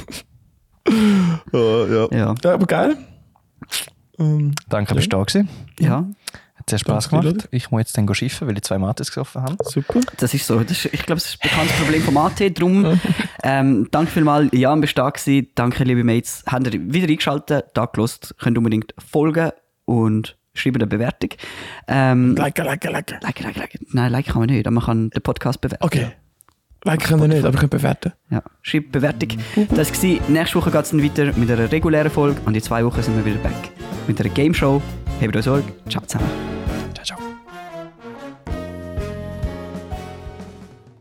Oh, ja. Ja. Ja, aber geil. Ähm, Danke, bist du da gewesen. Ja, Hat sehr Spass Danke, gemacht. Ich muss jetzt dann schiffen, weil ich zwei Mates gesoffen habe. super. das ist so. Das ist, ich glaube, das ist ein bekanntes Problem vom A T. Drum, ähm, danke vielmals, Jan, bist du da gewesen. Danke, liebe Mates. Habt ihr wieder eingeschaltet, da gelost. Könnt unbedingt folgen und schreiben eine Bewertung. Ähm, Like, like, like. like, like, like. Nein, like kann man nicht, aber man kann den Podcast bewerten. Okay. Like können wir nicht, aber ich kann bewerten. Ja, schreibt Bewertung. Das war. Nächste Woche geht es dann weiter mit einer regulären Folge und in zwei Wochen sind wir wieder back. Mit einer Game Show. Habt euch Sorge. Ciao zusammen.